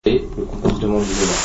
Et le comportement du débat.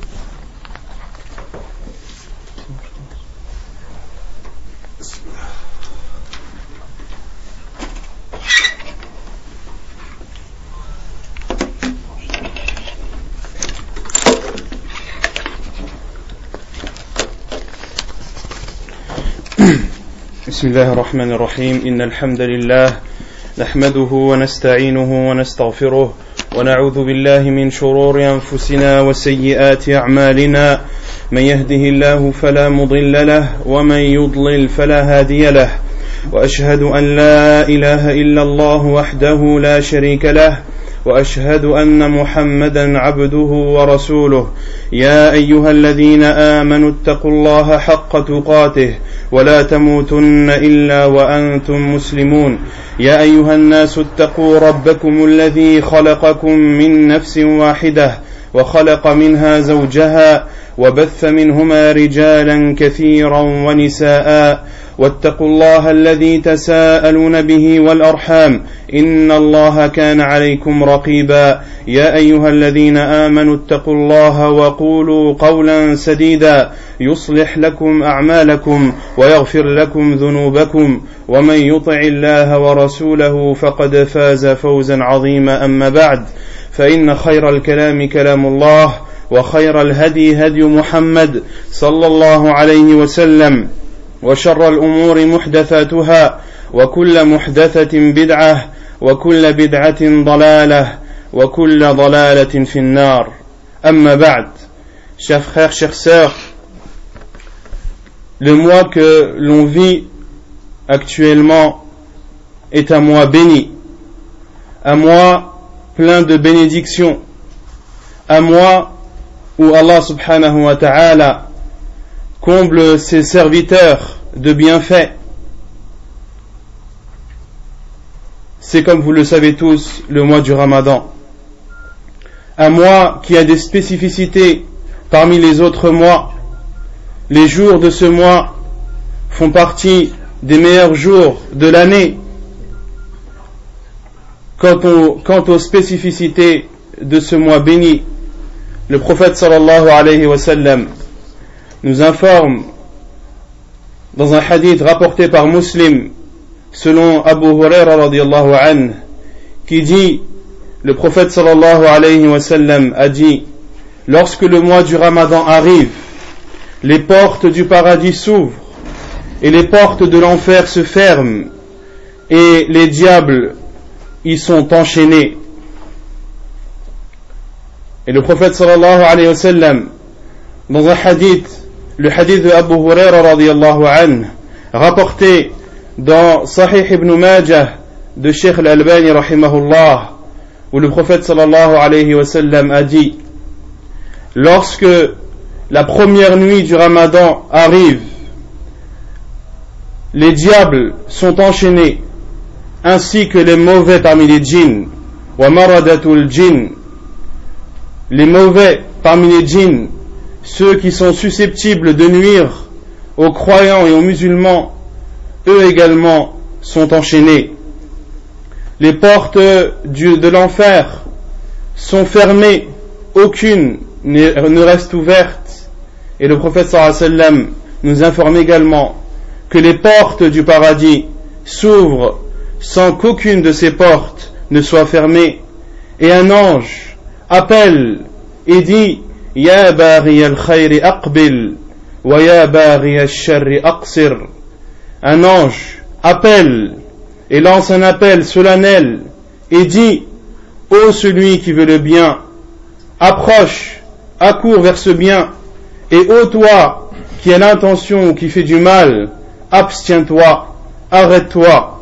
بسم الله الرحمن الرحيم إن الحمد لله نحمده ونستعينه ونستغفره ونعوذ بالله من شرور أنفسنا وسيئات أعمالنا من يهده الله فلا مضل له ومن يضلل فلا هادي له وأشهد أن لا إله إلا الله وحده لا شريك له وأشهد أن محمدا عبده ورسوله يا أيها الذين آمنوا اتقوا الله حق تقاته ولا تموتن إلا وأنتم مسلمون يا أيها الناس اتقوا ربكم الذي خلقكم من نفس واحدة وخلق منها زوجها وبث منهما رجالا كثيرا ونساء واتقوا الله الذي تساءلون به والأرحام إن الله كان عليكم رقيبا يا أيها الذين آمنوا اتقوا الله وقولوا قولا سديدا يصلح لكم أعمالكم ويغفر لكم ذنوبكم ومن يطع الله ورسوله فقد فاز فوزا عظيما أما بعد فإن خير الكلام كلام الله وخير الهدي هدي محمد صلى الله عليه وسلم وشر الأمور محدثاتها وكل محدثة بدعة وكل بدعة ضلالة وكل ضلالة في النار أما بعد. Chers frères, chères sœurs, le mois que l'on vit actuellement est un mois béni, un mois plein de bénédictions, un mois où Allah subhanahu wa ta'ala comble ses serviteurs de bienfaits. C'est, comme vous le savez tous, le mois du Ramadan, un mois qui a des spécificités parmi les autres mois. Les jours de ce mois font partie des meilleurs jours de l'année. Quant aux spécificités de ce mois béni, le prophète sallallahu alayhi wa sallam nous informe dans un hadith rapporté par Muslim selon Abu Huraira radiyallahu anhu, qui dit: le prophète sallallahu alayhi wa sallam a dit, lorsque le mois du Ramadan arrive, les portes du paradis s'ouvrent et les portes de l'enfer se ferment et les diables y sont enchaînés. Et le prophète sallallahu alayhi wa sallam, dans un hadith, le hadith de Abu Huraira radiyallahu anhu, rapporté dans Sahih ibn Majah de Sheikh al-Albani rahimahullah, où le prophète sallallahu alayhi wa sallam a dit: lorsque la première nuit du Ramadan arrive, les diables sont enchaînés, ainsi que les mauvais parmi les djinns, wa maradatul djinn, les mauvais parmi les djinns, ceux qui sont susceptibles de nuire aux croyants et aux musulmans, eux également sont enchaînés. Les portes de l'enfer sont fermées, aucune ne reste ouverte, et le prophète sallallahu alayhi wa sallam nous informe également que les portes du paradis s'ouvrent sans qu'aucune de ces portes ne soit fermée, et un ange appelle et dit: Ya baghi al-khayri aqbil wa ya baghi al-sharri aqsir. Un ange appelle et lance un appel solennel et dit: ô celui qui veut le bien, approche, accours vers ce bien, et ô toi qui as l'intention ou qui fait du mal, abstiens-toi, arrête-toi.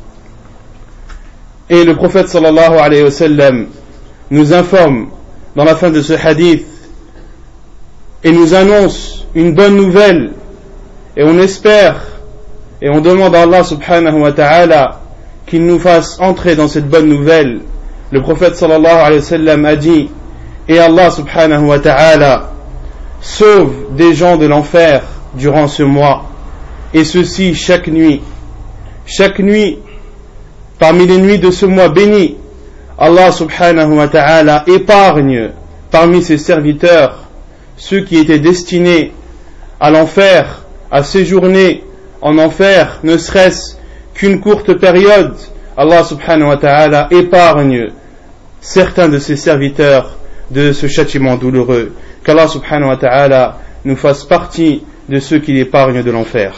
Et le prophète sallallahu alayhi wa sallam nous informe dans la fin de ce hadith et nous annonce une bonne nouvelle, et on espère et on demande à Allah subhanahu wa ta'ala qu'il nous fasse entrer dans cette bonne nouvelle. Le prophète sallallahu alayhi wa sallam a dit: et Allah subhanahu wa ta'ala sauve des gens de l'enfer durant ce mois, et ceci chaque nuit. Chaque nuit, parmi les nuits de ce mois béni, Allah subhanahu wa ta'ala épargne parmi ses serviteurs ceux qui étaient destinés à l'enfer, à séjourner en enfer, ne serait-ce qu'une courte période, Allah subhanahu wa ta'ala épargne certains de ses serviteurs de ce châtiment douloureux. Qu'Allah subhanahu wa ta'ala nous fasse partie de ceux qui l'épargnent de l'enfer.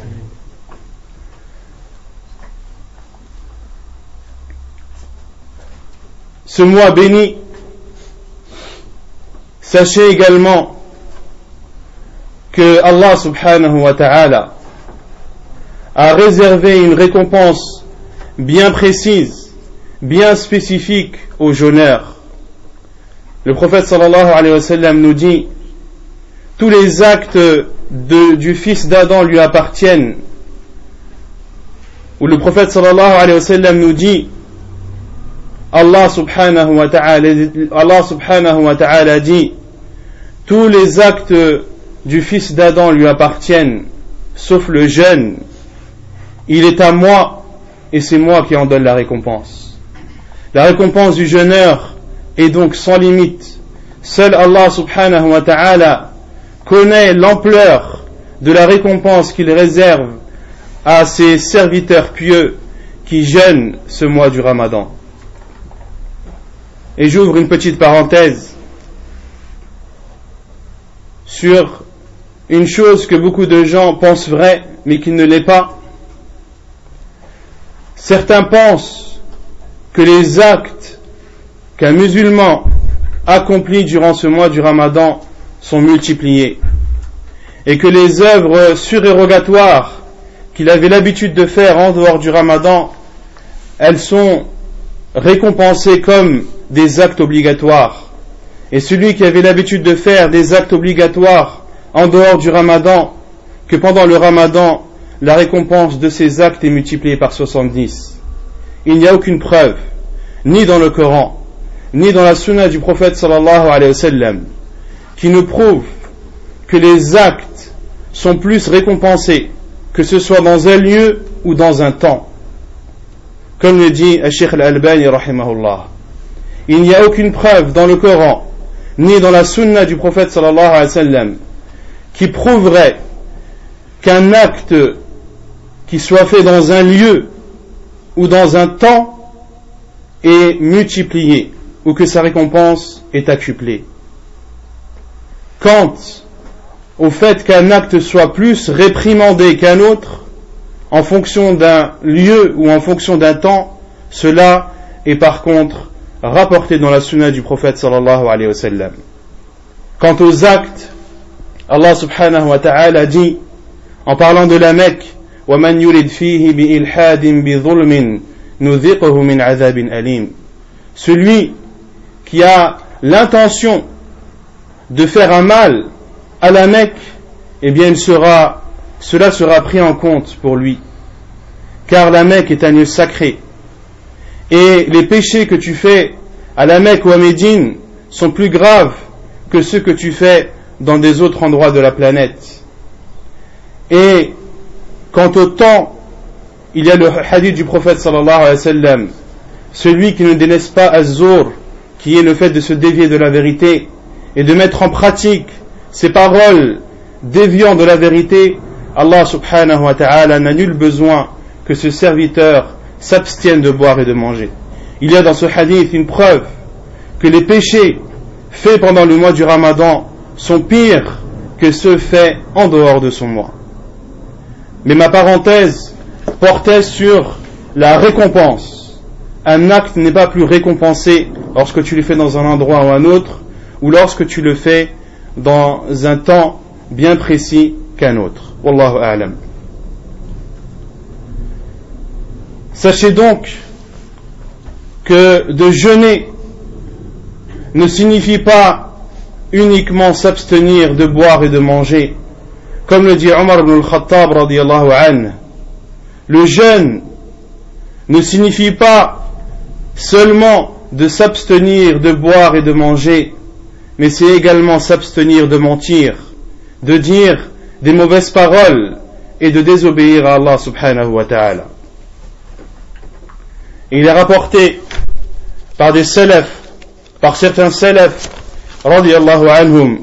Ce mois béni, sachez également que Allah subhanahu wa ta'ala a réservé une récompense bien précise, bien spécifique aux jeûneurs. Le prophète sallallahu alayhi wa sallam nous dit: tous les actes du fils d'Adam lui appartiennent. Ou le prophète sallallahu alayhi wa sallam nous dit: Allah subhanahu wa ta'ala dit: tous les actes du fils d'Adam lui appartiennent, sauf le jeûne. Il est à moi et c'est moi qui en donne la récompense. La récompense du jeûneur est donc sans limite. Seul Allah subhanahu wa ta'ala connaît l'ampleur de la récompense qu'il réserve à ses serviteurs pieux qui jeûnent ce mois du Ramadan. Et j'ouvre une petite parenthèse sur une chose que beaucoup de gens pensent vraie mais qui ne l'est pas. Certains pensent que les actes qu'un musulman accomplit durant ce mois du Ramadan sont multipliés et que les œuvres surérogatoires qu'il avait l'habitude de faire en dehors du Ramadan, elles sont récompensées comme des actes obligatoires. Et celui qui avait l'habitude de faire des actes obligatoires en dehors du Ramadan, que pendant le Ramadan, la récompense de ces actes est multipliée par 70. Il n'y a aucune preuve, ni dans le Coran, ni dans la sunna du prophète sallallahu alayhi wa sallam, qui nous prouve que les actes sont plus récompensés, que ce soit dans un lieu ou dans un temps. Comme le dit Cheikh Al-Albani rahimahullah. Il n'y a aucune preuve dans le Coran, ni dans la sunna du prophète sallallahu alayhi wa sallam, qui prouverait qu'un acte qui soit fait dans un lieu ou dans un temps est multiplié ou que sa récompense est accuplée. Quant au fait qu'un acte soit plus réprimandé qu'un autre en fonction d'un lieu ou en fonction d'un temps, cela est par contre rapporté dans la sunna du prophète sallallahu alayhi wa sallam. Quant aux actes, Allah subhanahu wa ta'ala dit, en parlant de la Mecque: وَمَنْ يُرِدْ فِيهِ بِإِلْحَادٍ بِظُلْمٍ نُذِقْهُ مِنْ عَذَابٍ أَلِيمٍ. Celui qui a l'intention de faire un mal à la Mecque, eh bien cela sera pris en compte pour lui, car la Mecque est un lieu sacré et les péchés que tu fais à la Mecque ou à Médine sont plus graves que ceux que tu fais dans des autres endroits de la planète. Et quant au temps, il y a le hadith du prophète sallallahu alayhi wa sallam: celui qui ne délaisse pas az-zur, qui est le fait de se dévier de la vérité et de mettre en pratique ces paroles déviant de la vérité, Allah subhanahu wa ta'ala n'a nul besoin que ce serviteur s'abstienne de boire et de manger. Il y a dans ce hadith une preuve que les péchés faits pendant le mois du Ramadan sont pires que ceux faits en dehors de son mois. Mais ma parenthèse portait sur la récompense. Un acte n'est pas plus récompensé lorsque tu le fais dans un endroit ou un autre, ou lorsque tu le fais dans un temps bien précis qu'un autre. Wallahu a'lam. Sachez donc que de jeûner ne signifie pas uniquement s'abstenir de boire et de manger. Comme le dit Omar ibn al-Khattab radiyallahu anhu, le jeûne ne signifie pas seulement de s'abstenir de boire et de manger, mais c'est également s'abstenir de mentir, de dire des mauvaises paroles et de désobéir à Allah subhanahu wa ta'ala. Il est rapporté par des salafs, par certains salafs radiyallahu anhum,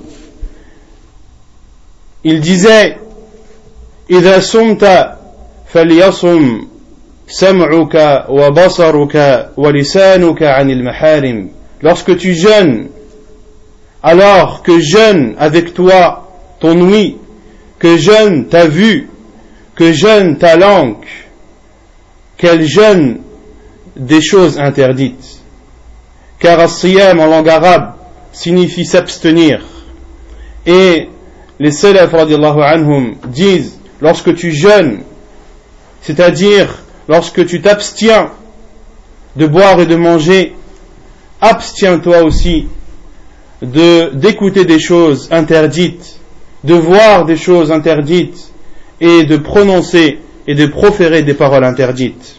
il disait إذا صمت فليصم سمعك وبصرك ولسانك عن المحارم. Lorsque tu jeûnes, alors que jeûne avec toi ton ouïe, que jeûne ta vue, que jeûne ta langue, qu'elle jeûne des choses interdites. Car as-siyam en langue arabe signifie s'abstenir. Et les salaf radiyallahu anhum disent, lorsque tu jeûnes, c'est-à-dire lorsque tu t'abstiens de boire et de manger, abstiens-toi aussi d'écouter des choses interdites, de voir des choses interdites et de prononcer et de proférer des paroles interdites.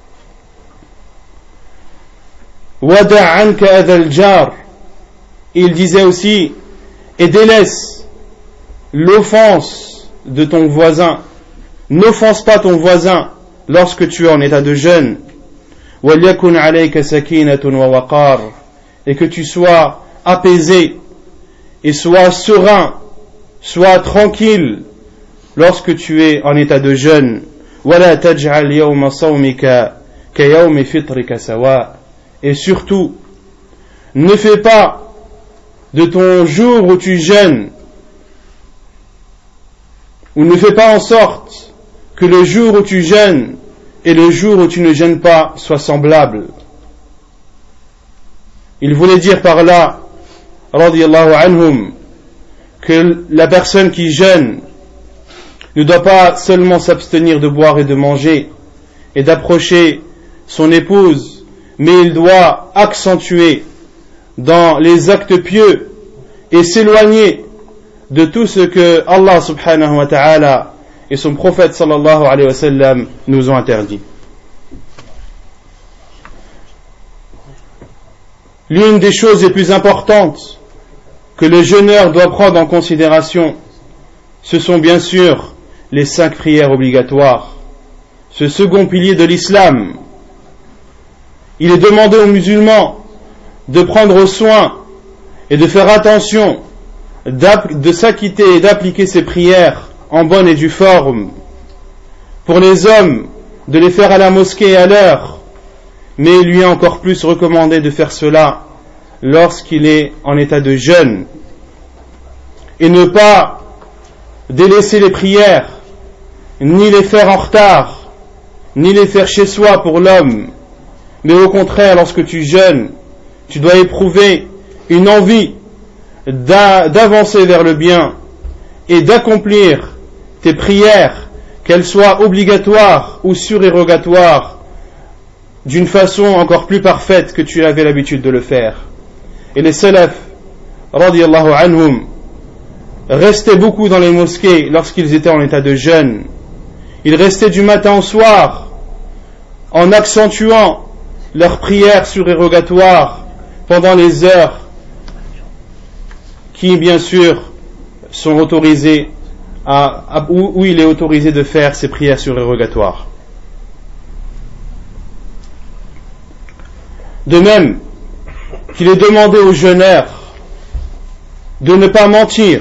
Wada' anka adhal jar. Il disait aussi, et délaisse l'offense de ton voisin. N'offense pas ton voisin lorsque tu es en état de jeûne. Walyakun alayka sakinatun wa waqar. Et que tu sois apaisé et sois serein, sois tranquille lorsque tu es en état de jeûne. Wala taj'al yawma sawmika ka yawmi fitrika sawa. Et surtout, ne fais pas de ton jour où tu jeûnes, ou ne fais pas en sorte que le jour où tu jeûnes et le jour où tu ne jeûnes pas soient semblables. Il voulait dire par là, radiyallahu anhum, que la personne qui jeûne ne doit pas seulement s'abstenir de boire et de manger et d'approcher son épouse, mais il doit accentuer dans les actes pieux et s'éloigner de tout ce que Allah subhanahu wa ta'ala et son prophète sallallahu alayhi wa sallam nous ont interdit. L'une des choses les plus importantes que le jeûneur doit prendre en considération, ce sont bien sûr les 5 prières obligatoires, ce second pilier de l'islam. Il est demandé aux musulmans de prendre soin et de faire attention, de s'acquitter et d'appliquer ces prières en bonne et due forme. Pour les hommes, de les faire à la mosquée et à l'heure, mais il lui est encore plus recommandé de faire cela lorsqu'il est en état de jeûne, et ne pas délaisser les prières, ni les faire en retard, ni les faire chez soi pour l'homme, mais au contraire, lorsque tu jeûnes, tu dois éprouver une envie d'avancer vers le bien et d'accomplir tes prières, qu'elles soient obligatoires ou surérogatoires, d'une façon encore plus parfaite que tu avais l'habitude de le faire. Et les salaf, radiyallahu anhum, restaient beaucoup dans les mosquées lorsqu'ils étaient en état de jeûne. Ils restaient du matin au soir en accentuant leurs prières surérogatoires pendant les heures qui, bien sûr, sont autorisées où il est autorisé de faire ces prières surérogatoires. De même qu'il est demandé aux jeûneurs de ne pas mentir,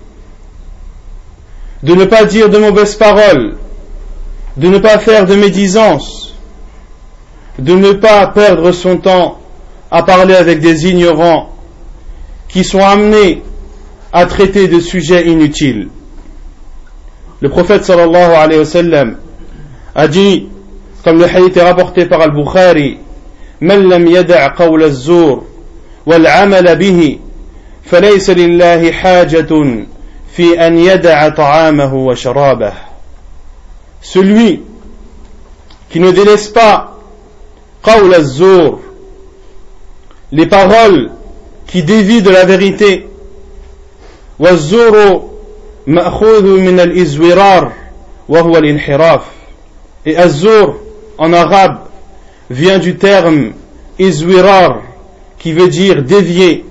de ne pas dire de mauvaises paroles, de ne pas faire de médisance, de ne pas perdre son temps à parler avec des ignorants qui sont amenés à traiter de sujets inutiles. Le prophète sallallahu alayhi wa sallam a dit, comme le hadith est rapporté par Al-Bukhari, من لم يدع قول الزور والعمل به فليس لله حاجة في أن يدع طعامه وشرابه. Celui qui ne délaisse pas قول الزور, les paroles qui dévient de la vérité, والزور مأخوذ من الإزورار وهو الانحراف. Et الزور en arabe vient du terme izwirar, qui veut dire dévier.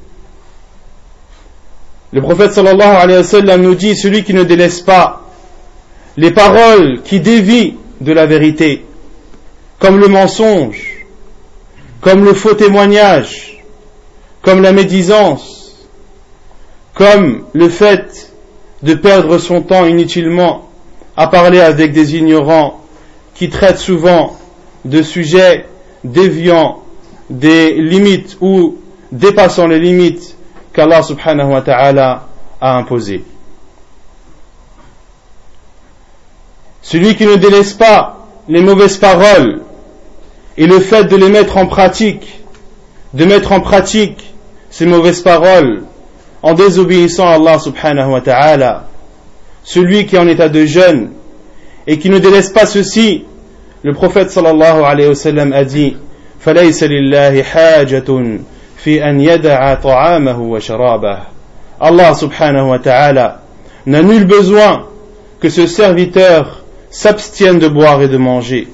Le prophète sallallahu alayhi wa sallam nous dit, celui qui ne délaisse pas les paroles qui dévient de la vérité, comme le mensonge, comme le faux témoignage, comme la médisance, comme le fait de perdre son temps inutilement à parler avec des ignorants qui traitent souvent de sujets déviant des limites ou dépassant les limites qu'Allah subhanahu wa ta'ala a imposées. Celui qui ne délaisse pas les mauvaises paroles et le fait de les mettre en pratique, de mettre en pratique ces mauvaises paroles en désobéissant à Allah subhanahu wa ta'ala, celui qui est en état de jeûne et qui ne délaisse pas ceci, le prophète sallallahu alayhi wa sallam a dit فَلَيْسَ لِلَّهِ حَاجَةٌ فِي أَنْ يَدَعَ طَعَامَهُ وَشَرَابَهُ. Allah subhanahu wa ta'ala n'a nul besoin que ce serviteur s'abstienne de boire et de manger.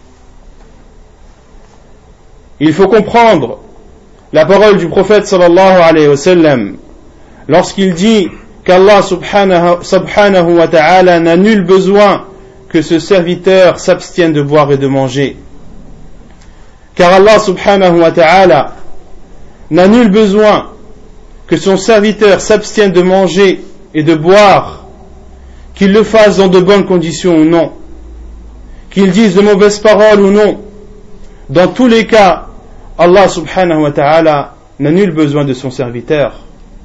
Il faut comprendre la parole du prophète sallallahu alayhi wa sallam lorsqu'il dit qu'Allah subhanahu wa ta'ala n'a nul besoin que ce serviteur s'abstienne de boire et de manger. Car Allah subhanahu wa ta'ala n'a nul besoin que son serviteur s'abstienne de manger et de boire, qu'il le fasse dans de bonnes conditions ou non, qu'il dise de mauvaises paroles ou non. Dans tous les cas, Allah subhanahu wa ta'ala n'a nul besoin de son serviteur.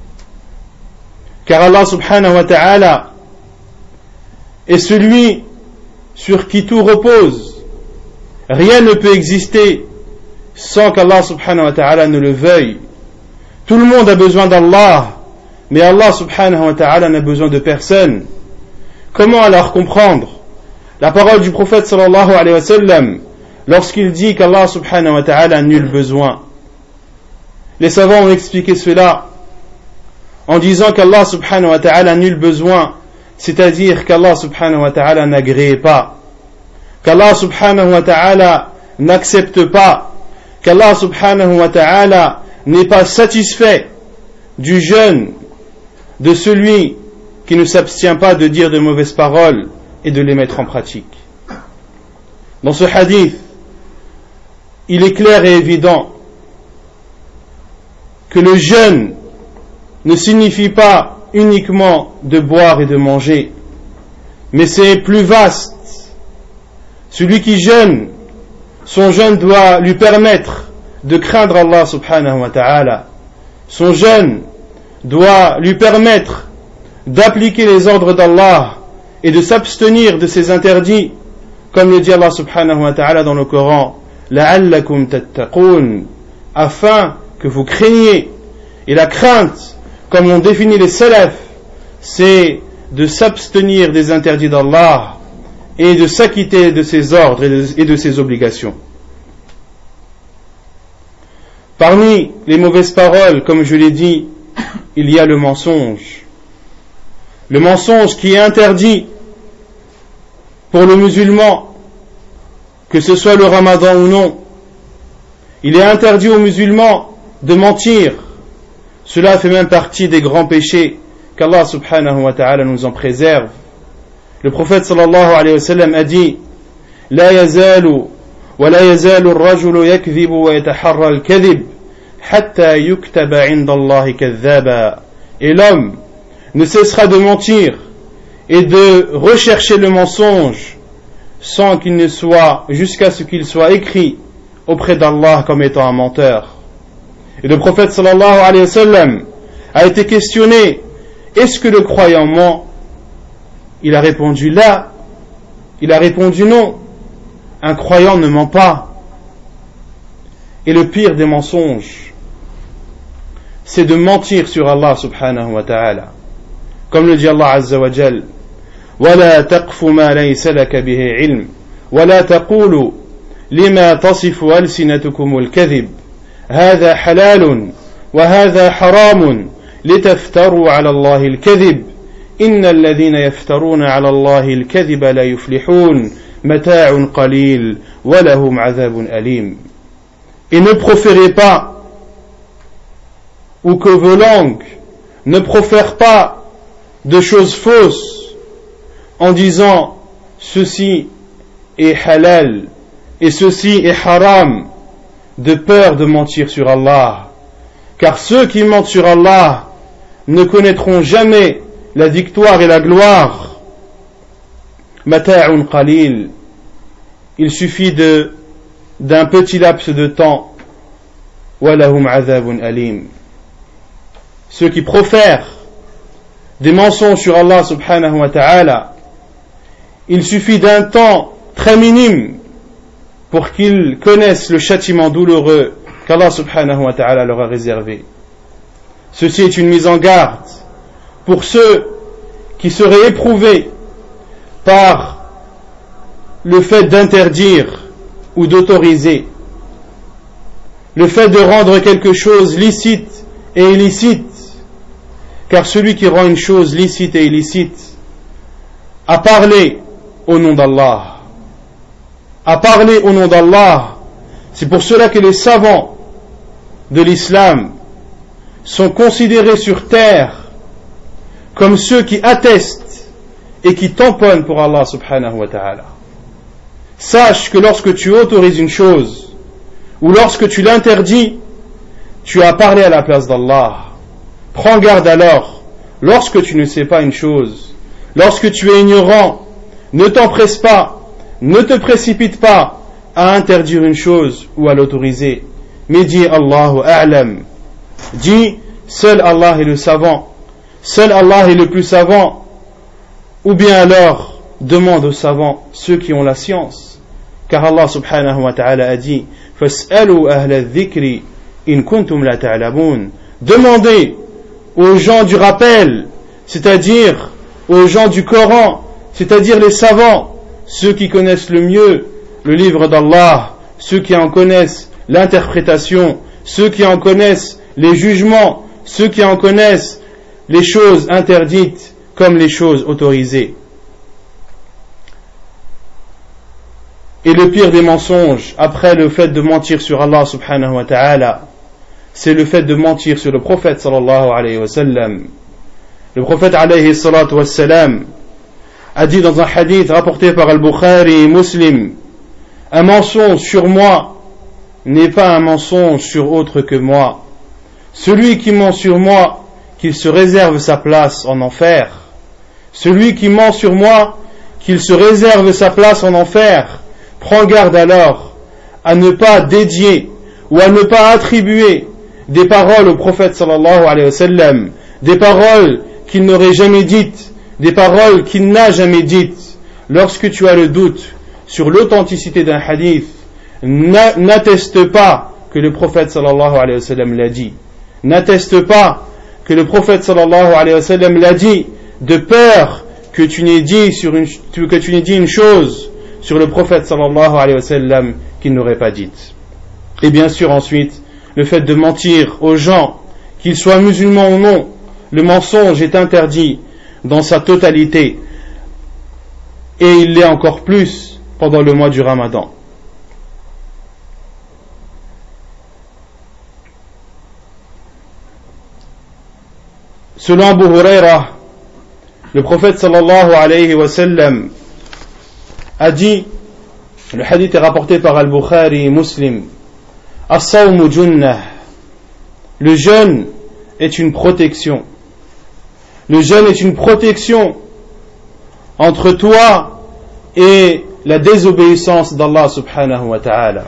Car Allah subhanahu wa ta'ala est celui sur qui tout repose. Rien ne peut exister sans qu'Allah subhanahu wa ta'ala ne le veuille. Tout le monde a besoin d'Allah, mais Allah subhanahu wa ta'ala n'a besoin de personne. Comment alors comprendre la parole du prophète sallallahu alayhi wa sallam lorsqu'il dit qu'Allah subhanahu wa ta'ala n'a nul besoin? Les savants ont expliqué cela en disant qu'Allah subhanahu wa ta'ala n'a nul besoin, c'est-à-dire qu'Allah subhanahu wa ta'ala n'agrée pas, qu'Allah subhanahu wa ta'ala n'accepte pas, qu'Allah subhanahu wa ta'ala n'est pas satisfait du jeûne de celui qui ne s'abstient pas de dire de mauvaises paroles et de les mettre en pratique. Dans ce hadith, il est clair et évident que le jeûne ne signifie pas uniquement de boire et de manger, mais c'est plus vaste. Celui qui jeûne, son jeûne doit lui permettre de craindre Allah subhanahu wa ta'ala. Son jeûne doit lui permettre d'appliquer les ordres d'Allah et de s'abstenir de ses interdits, comme le dit Allah subhanahu wa ta'ala dans le Coran, لَعَلَّكُمْ تَتَّقُونَ, afin que vous craigniez. Et la crainte, comme l'ont défini les salafs, c'est de s'abstenir des interdits d'Allah et de s'acquitter de ses ordres et de ses obligations. Parmi les mauvaises paroles, comme je l'ai dit, il y a le mensonge. Le mensonge qui est interdit pour le musulman, que ce soit le ramadan ou non. Il est interdit aux musulmans de mentir. Cela fait même partie des grands péchés qu'Allah subhanahu wa ta'ala nous en préserve. Le prophète sallallahu alayhi wa sallam a dit لا يزال ولا يزال الرجل يكذب ويتحرى الكذب حتى يكتب عند الله كذابا. Et l'homme ne cessera de mentir et de rechercher le mensonge sans qu'il ne soit, jusqu'à ce qu'il soit écrit auprès d'Allah comme étant un menteur. Et le prophète sallallahu alayhi wa sallam a été questionné, est-ce que le croyant ment? Il a répondu là. Il a répondu non. Un croyant ne ment pas. Et le pire des mensonges, c'est de mentir sur Allah subhanahu wa ta'ala. Comme le dit Allah azza wa jal, وَلَا تَقْفُ مَا لَيْسَ لَكَ بِهِ عِلْمٍ وَلَا تَقُولُوا لِمَا تَصِفُ أَلْسِنَتُكُمُ الْكَذِبِ هذا حلال وهذا حرام لتفتروا على الله الكذب إن الذين يفترون على الله الكذب لا يفلحون متاع قليل ولهم عذاب أليم. Et ne proférez pas, ou que vos langues ne profèrent pas de choses fausses en disant ceci est halal et ceci est haram, de peur de mentir sur Allah, car ceux qui mentent sur Allah ne connaîtront jamais la victoire et la gloire. Mata'un qalil, il suffit d'un petit laps de temps. Walahum azabun alim. Ceux qui profèrent des mensonges sur Allah subhanahu wa ta'ala, il suffit d'un temps très minime pour qu'ils connaissent le châtiment douloureux qu'Allah subhanahu wa ta'ala leur a réservé. Ceci est une mise en garde pour ceux qui seraient éprouvés par le fait d'interdire ou d'autoriser, le fait de rendre quelque chose licite et illicite, car celui qui rend une chose licite et illicite a parlé au nom d'Allah. A parlé au nom d'Allah. C'est pour cela que les savants de l'islam sont considérés sur terre comme ceux qui attestent et qui tamponnent pour Allah subhanahu wa ta'ala. Sache que lorsque tu autorises une chose ou lorsque tu l'interdis, tu as parlé à la place d'Allah. Prends garde alors, lorsque tu ne sais pas une chose, lorsque tu es ignorant, ne t'empresse pas, ne te précipite pas à interdire une chose ou à l'autoriser, mais dis Allahu a'lam. Dis, seul Allah est le savant, seul Allah est le plus savant, ou bien alors demande aux savants, ceux qui ont la science, car Allah subhanahu wa ta'ala a dit fas'alu ahla dhikri in kuntum la ta'lamun. Demandez aux gens du rappel, c'est-à-dire aux gens du Coran, c'est-à-dire les savants, ceux qui connaissent le mieux le livre d'Allah, ceux qui en connaissent l'interprétation, ceux qui en connaissent les jugements, ceux qui en connaissent les choses interdites comme les choses autorisées. Et le pire des mensonges, après le fait de mentir sur Allah subhanahu wa ta'ala, c'est le fait de mentir sur le prophète sallallahu alayhi wa sallam. Le prophète alayhi salatu wa sallam a dit dans un hadith rapporté par Al-Bukhari et Muslim, un mensonge sur moi n'est pas un mensonge sur autre que moi. Celui qui ment sur moi, qu'il se réserve sa place en enfer. Celui qui ment sur moi, qu'il se réserve sa place en enfer. Prends garde alors à ne pas dédier ou à ne pas attribuer des paroles au prophète sallallahu alayhi wa sallam, des paroles qu'il n'aurait jamais dites, des paroles qu'il n'a jamais dites. Lorsque tu as le doute sur l'authenticité d'un hadith, n'atteste pas que le prophète sallallahu alayhi wa sallam l'a dit. N'atteste pas que le prophète sallallahu alayhi wa sallam l'a dit, de peur que tu n'aies dit une chose sur le prophète sallallahu alayhi wa sallam qu'il n'aurait pas dite. Et bien sûr ensuite, le fait de mentir aux gens, qu'ils soient musulmans ou non, le mensonge est interdit dans sa totalité, et il l'est encore plus pendant le mois du Ramadan. Selon Abu Huraira, le prophète sallallahu alayhi wa sallam a dit, le hadith est rapporté par Al-Bukhari et Muslim, As-sawmu junnah, le jeûne est une protection. Le jeûne est une protection entre toi et la désobéissance d'Allah subhanahu wa ta'ala.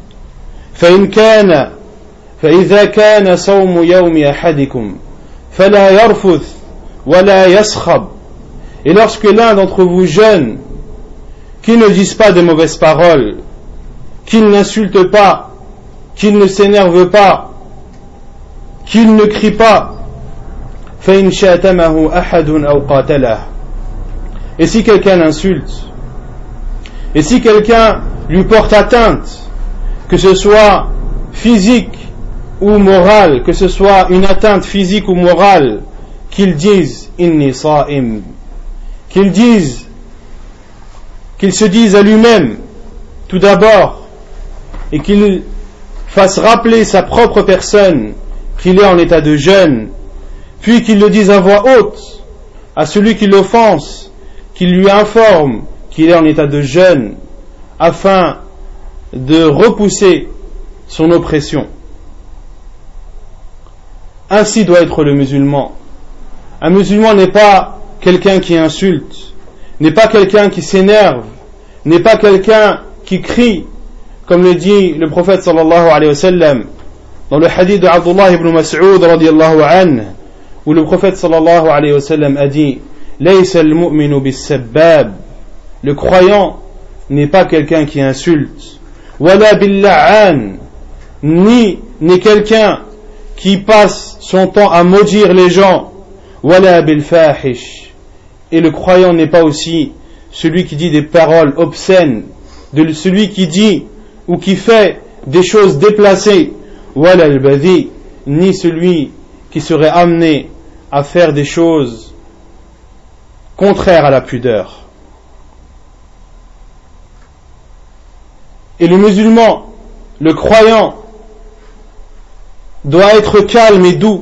فإذا كان صوم يوم أحدكم فلا يرفث ولا يسخب. Et lorsque l'un d'entre vous jeûne, qu'il ne dise pas de mauvaises paroles, qu'il n'insulte pas, qu'il ne s'énerve pas, qu'il ne crie pas. فإن شاتمه أحد أو قاتله. Et si quelqu'un l'insulte, et si quelqu'un lui porte atteinte, que ce soit physique ou morale, que ce soit une atteinte physique ou morale, qu'il dise inni sa'im, qu'il se dise à lui-même tout d'abord, et qu'il fasse rappeler sa propre personne qu'il est en état de jeûne, puis qu'il le dise à voix haute à celui qui l'offense, qu'il lui informe qu'il est en état de jeûne, afin de repousser son oppression. Ainsi doit être le musulman. Un musulman n'est pas quelqu'un qui insulte, n'est pas quelqu'un qui s'énerve, n'est pas quelqu'un qui crie, comme le dit le prophète sallallahu alayhi wa sallam dans le hadith de Abdullah ibn Mas'ud radiyallahu anhu, où le prophète sallallahu alayhi wa sallam a dit: Laysa al-mu'minu bis-sabbab, le croyant n'est pas quelqu'un qui insulte, wala bil-la'an, ni n'est quelqu'un qui passe son temps à maudire les gens, wala bil-fahish, et le croyant n'est pas aussi celui qui dit des paroles obscènes, celui qui dit ou qui fait des choses déplacées, wala al-badhi, ni celui qui serait amené à faire des choses contraires à la pudeur. Et le musulman, le croyant, doit être calme et doux.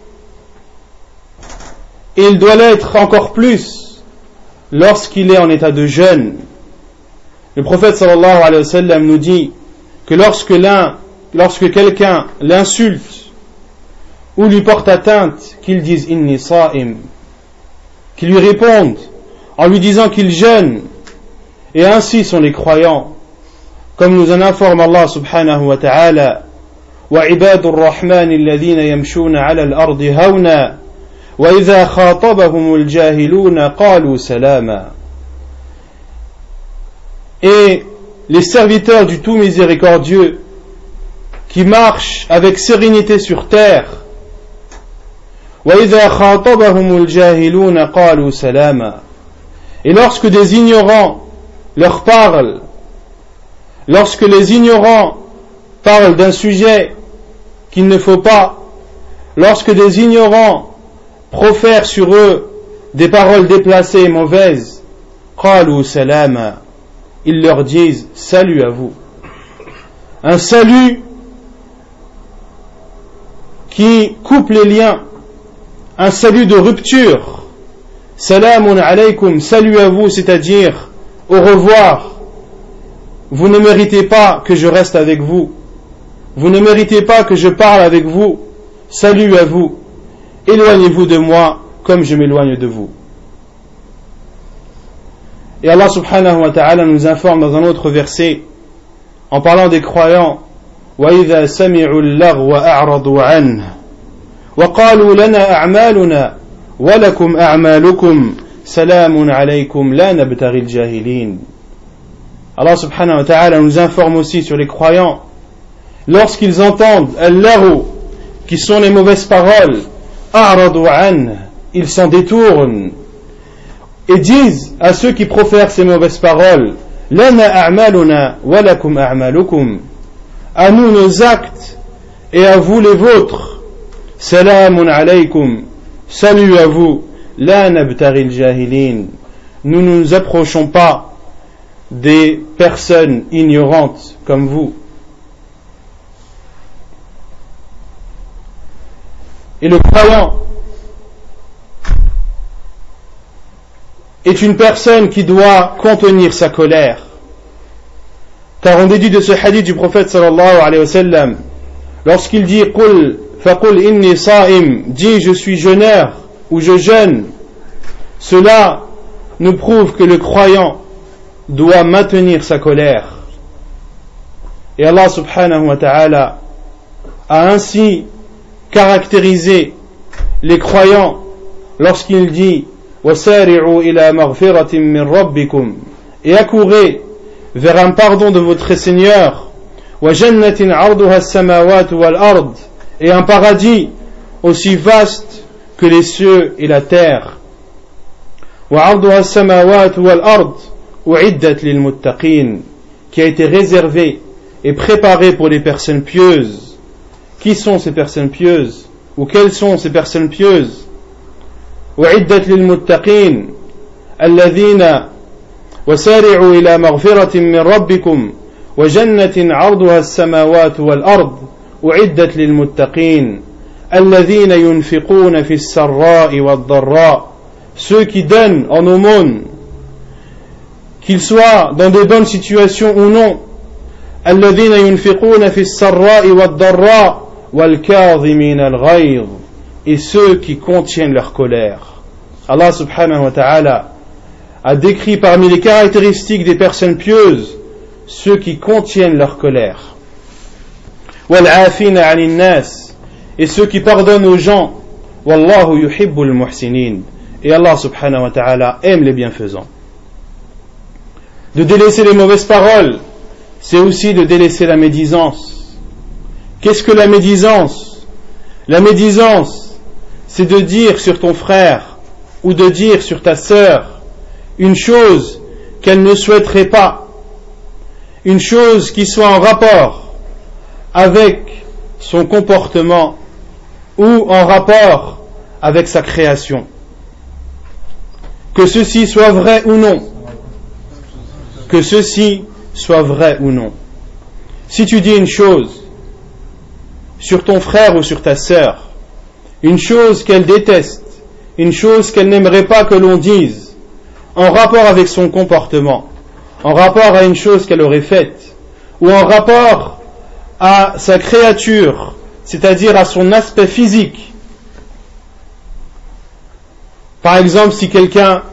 Et il doit l'être encore plus lorsqu'il est en état de jeûne. Le prophète sallallahu alayhi wa sallam nous dit que lorsque quelqu'un l'insulte ou lui porte atteinte, qu'il dise inni sa'im, qu'il lui réponde en lui disant qu'il jeûne. Et ainsi sont les croyants, comme nous en informe Allah subhanahu wa ta'ala: wa ibadur rahman alladhina yamshuna 'ala al-ardi hawna wa idha khatabahumul jahiluna qalu salama. Et les serviteurs du tout miséricordieux qui marchent avec sérénité sur terre, وَإِذَا خَاطَبَهُمُ الْجَاهِلُونَ قَالُوا سَلَامًا, et lorsque des ignorants leur parlent, lorsque les ignorants parlent d'un sujet qu'il ne faut pas, lorsque des ignorants profèrent sur eux des paroles déplacées et mauvaises, قَالُوا سَلَامًا, ils leur disent salut à vous. Un salut qui coupe les liens, un salut de rupture. Salamun alaykum, salut à vous, c'est-à-dire au revoir. Vous ne méritez pas que je reste avec vous, vous ne méritez pas que je parle avec vous. Salut à vous, éloignez-vous de moi comme je m'éloigne de vous. Et Allah subhanahu wa ta'ala nous informe dans un autre verset, en parlant des croyants: وَإِذَا سَمِعُوا اللَّغْوَ أَعْرَضُوا عَنْهُ وَقَالُوا لَنَا أَعْمَالُنَا وَلَكُمْ أَعْمَالُكُمْ سَلَامٌ عَلَيْكُمْ لَا نَبْتَغِي الْجَاهِلِينَ. Allah subhanahu wa ta'ala nous informe aussi sur les croyants, lorsqu'ils entendent al-laghu, qui sont les mauvaises paroles, أَعْرَضُوا عَنْهُ, ils s'en détournent et disent à ceux qui profèrent ces mauvaises paroles: لَنَا أَعْمَالُنَا وَلَكُمْ أَعْمَالُكُمْ, à nous nos actes et à vous les vôtres. Salamun alaykum, salut à vous. La nabtaghi al-jahilin, nous ne nous approchons pas des personnes ignorantes comme vous. Et le croyant est une personne qui doit contenir sa colère, car on déduit de ce hadith du prophète sallallahu alayhi wa sallam, lorsqu'il dit qul faqul inni sa'im, dis je suis jeûneur ou je jeûne, cela nous prouve que le croyant doit maintenir sa colère. Et Allah subhanahu wa ta'ala a ainsi caractérisé les croyants lorsqu'il dit wasari'u ila maghfiratin min rabbikum, et accourez vers un pardon de votre Seigneur, wa jannatin 'arduha as-samawati wal ard, et un paradis aussi vaste que les cieux et la terre. Wa 'arduha as-samawati wal ard u'iddat lil muttaqin, qui a été réservé et préparé pour les personnes pieuses. Qui sont ces personnes pieuses, ou quelles sont ces personnes pieuses? u'iddat lil muttaqin alladhina وسارعوا إلى مغفرة من ربكم وجنة عرضها السماوات والأرض أعدت للمتقين الذين ينفقون في السراء والضراء, ceux qui donnent en aumône, qu'ils soient dans de bonnes situations ou non. الذين ينفقون في السراء والضراء والكاظمين الغيظ et ceux qui contiennent leur colère. Allah subhanahu wa ta'ala a décrit parmi les caractéristiques des personnes pieuses ceux qui contiennent leur colère. Wal-'afina 'anil nas, et ceux qui pardonnent aux gens. Wallahu yuhibbul muhsinin, et Allah subhanahu wa ta'ala aime les bienfaisants. De délaisser les mauvaises paroles, c'est aussi de délaisser la médisance. Qu'est-ce que la médisance? La médisance, c'est de dire sur ton frère ou de dire sur ta sœur une chose qu'elle ne souhaiterait pas, une chose qui soit en rapport avec son comportement ou en rapport avec sa création. Que ceci soit vrai ou non. Que ceci soit vrai ou non. Si tu dis une chose sur ton frère ou sur ta sœur, une chose qu'elle déteste, une chose qu'elle n'aimerait pas que l'on dise, en rapport avec son comportement, en rapport à une chose qu'elle aurait faite, ou en rapport à sa créature, c'est-à-dire à son aspect physique. Par exemple, si quelqu'un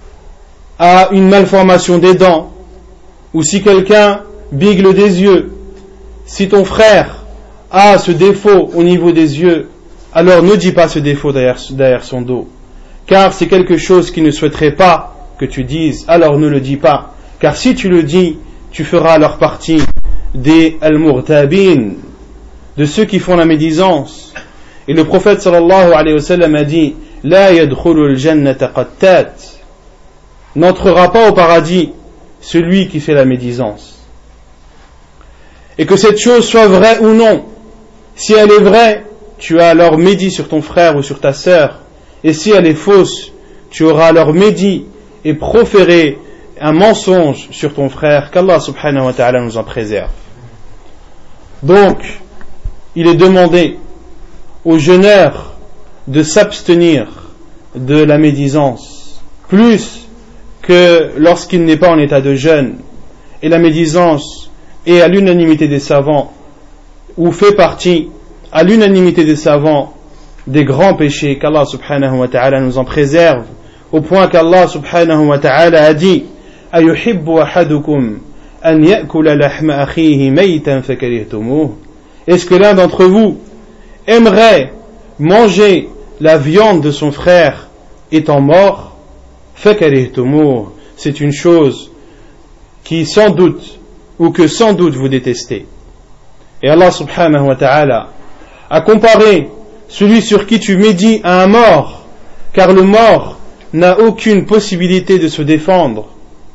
a une malformation des dents, ou si quelqu'un bigle des yeux, si ton frère a ce défaut au niveau des yeux, alors ne dis pas ce défaut derrière son dos, car c'est quelque chose qu'il ne souhaiterait pas que tu dises, alors ne le dis pas, car si tu le dis, tu feras alors partie des al-murtabin, de ceux qui font la médisance. Et le prophète sallallahu alayhi wa sallam a dit, la yadkhulu al-jannata qattat, n'entrera pas au paradis celui qui fait la médisance. Et que cette chose soit vraie ou non, si elle est vraie, tu as alors médit sur ton frère ou sur ta sœur, et si elle est fausse, tu auras alors médit et proféré un mensonge sur ton frère, qu'Allah subhanahu wa ta'ala nous en préserve. Donc, il est demandé aux jeûneurs de s'abstenir de la médisance, plus que lorsqu'il n'est pas en état de jeûne. Et la médisance est à l'unanimité des savants, ou fait partie à l'unanimité des savants des grands péchés, qu'Allah subhanahu wa ta'ala nous en préserve, au point qu'Allah subhanahu wa ta'ala a dit, ayuhibbu ahadukum an ya'kula lahma akhihi maytan fakarihtumuh. Est-ce que l'un d'entre vous aimerait manger la viande de son frère étant mort? Fakarihtumuh, c'est une chose qui sans doute, ou que sans doute vous détestez. Et Allah subhanahu wa ta'ala a comparé celui sur qui tu médis à un mort, car le mort n'a aucune possibilité de se défendre.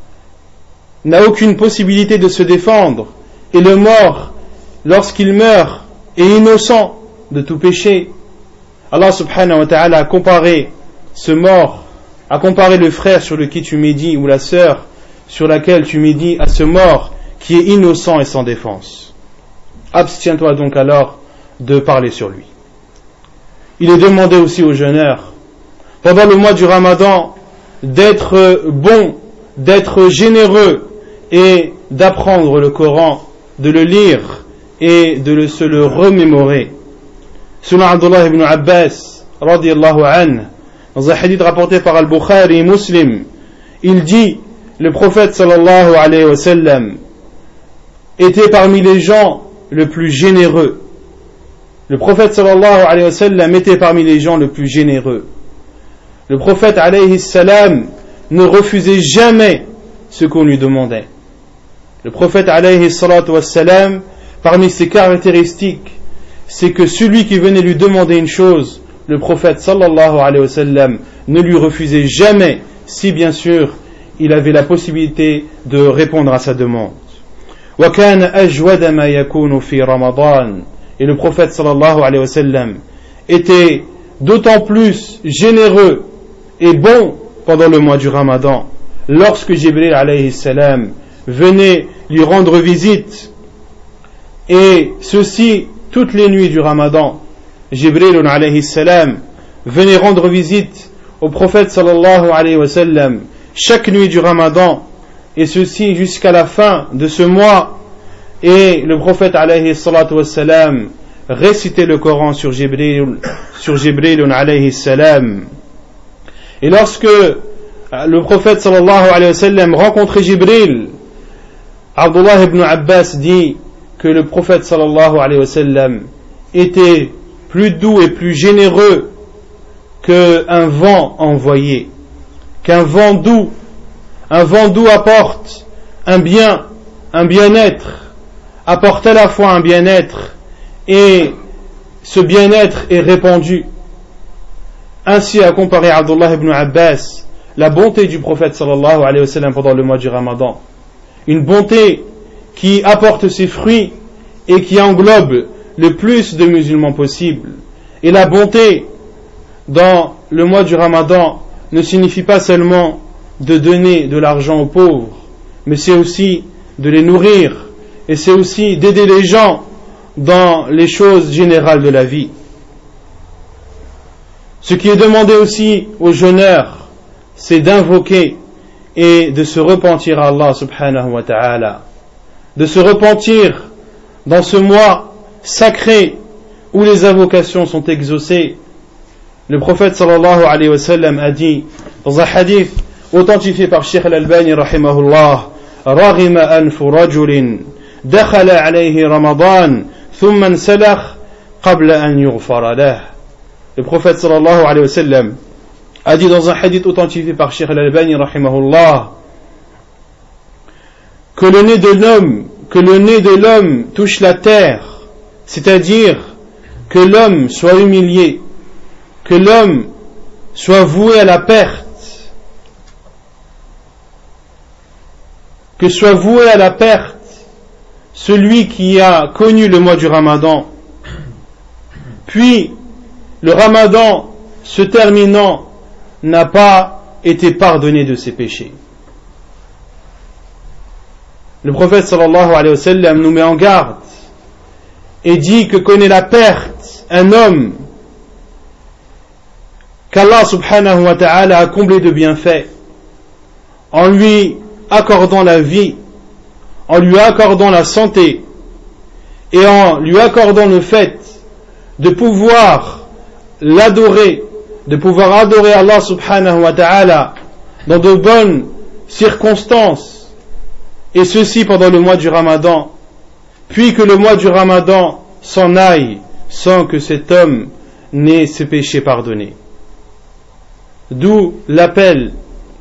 N'a aucune possibilité de se défendre. Et le mort, lorsqu'il meurt, est innocent de tout péché. Allah subhanahu wa ta'ala a comparé ce mort, a comparé le frère sur lequel tu médis, ou la sœur sur laquelle tu médis, à ce mort qui est innocent et sans défense. Abstiens-toi donc alors de parler sur lui. Il est demandé aussi aux jeûneurs, pendant le mois du Ramadan, d'être bon, d'être généreux et d'apprendre le Coran, de le lire et de se le remémorer. Selon Abdullah ibn Abbas, radiyallahu anhu, dans un hadith rapporté par Al-Bukhari et Muslim, il dit, le prophète sallallahu alayhi wa sallam était parmi les gens le plus généreux. Le prophète sallallahu alayhi wa sallam était parmi les gens le plus généreux. Le prophète alayhi salam ne refusait jamais ce qu'on lui demandait. Le prophète alayhi salatu wa salam, parmi ses caractéristiques, c'est que celui qui venait lui demander une chose, le prophète sallallahu alayhi wa sallam ne lui refusait jamais, si bien sûr il avait la possibilité de répondre à sa demande. وَكَانَ أَجْوَدَ مَا يَكُونُ فِي رَمَضَانٍ. Et le prophète sallallahu alayhi wa sallam était d'autant plus généreux et bon pendant le mois du Ramadan, lorsque Jibril alayhi salam venait lui rendre visite, et ceci toutes les nuits du Ramadan. Jibril alayhi salam venait rendre visite au prophète sallallahu alayhi wa sallam chaque nuit du Ramadan, et ceci jusqu'à la fin de ce mois. Et le prophète alayhi salatu wassalam réciter le Coran sur Jibril alayhi salam. Et lorsque le prophète sallallahu alayhi wa sallam rencontrait Jibril, Abdullah ibn Abbas dit que le prophète sallallahu alayhi wa sallam était plus doux et plus généreux qu'un vent envoyé, qu'un vent doux apporte un bien-être, apporte à la fois un bien-être et ce bien-être est répandu. Ainsi a comparé Abdullah ibn Abbas la bonté du prophète sallallahu alayhi wa sallam pendant le mois du Ramadan, une bonté qui apporte ses fruits et qui englobe le plus de musulmans possible. Et la bonté dans le mois du Ramadan ne signifie pas seulement de donner de l'argent aux pauvres, mais c'est aussi de les nourrir et c'est aussi d'aider les gens dans les choses générales de la vie. Ce qui est demandé aussi aux jeûneurs, c'est d'invoquer et de se repentir à Allah subhanahu wa ta'ala, de se repentir dans ce mois sacré où les invocations sont exaucées. Le prophète sallallahu alayhi wa sallam a dit dans un hadith authentifié par Cheikh Al-Albani rahimahullah: رغم أنف رجل دخل عليه رمضان ثم انسلخ قبل أن يغفر له. Le prophète sallallahu alayhi wa sallam a dit dans un hadith authentifié par Cheikh Al-Albani rahimahullah que le nez de l'homme touche la terre, c'est-à-dire que l'homme soit humilié, que l'homme soit voué à la perte, que soit voué à la perte celui qui a connu le mois du Ramadan, puis le Ramadan se terminant n'a pas été pardonné de ses péchés. Le prophète sallallahu alayhi wa sallam nous met en garde et dit que connaît la perte un homme qu'Allah subhanahu wa ta'ala a comblé de bienfaits en lui accordant la vie, en lui accordant la santé et en lui accordant le fait de pouvoir l'adorer, de pouvoir adorer Allah subhanahu wa ta'ala dans de bonnes circonstances, et ceci pendant le mois du Ramadan, puis que le mois du Ramadan s'en aille sans que cet homme n'ait ses péchés pardonnés. D'où l'appel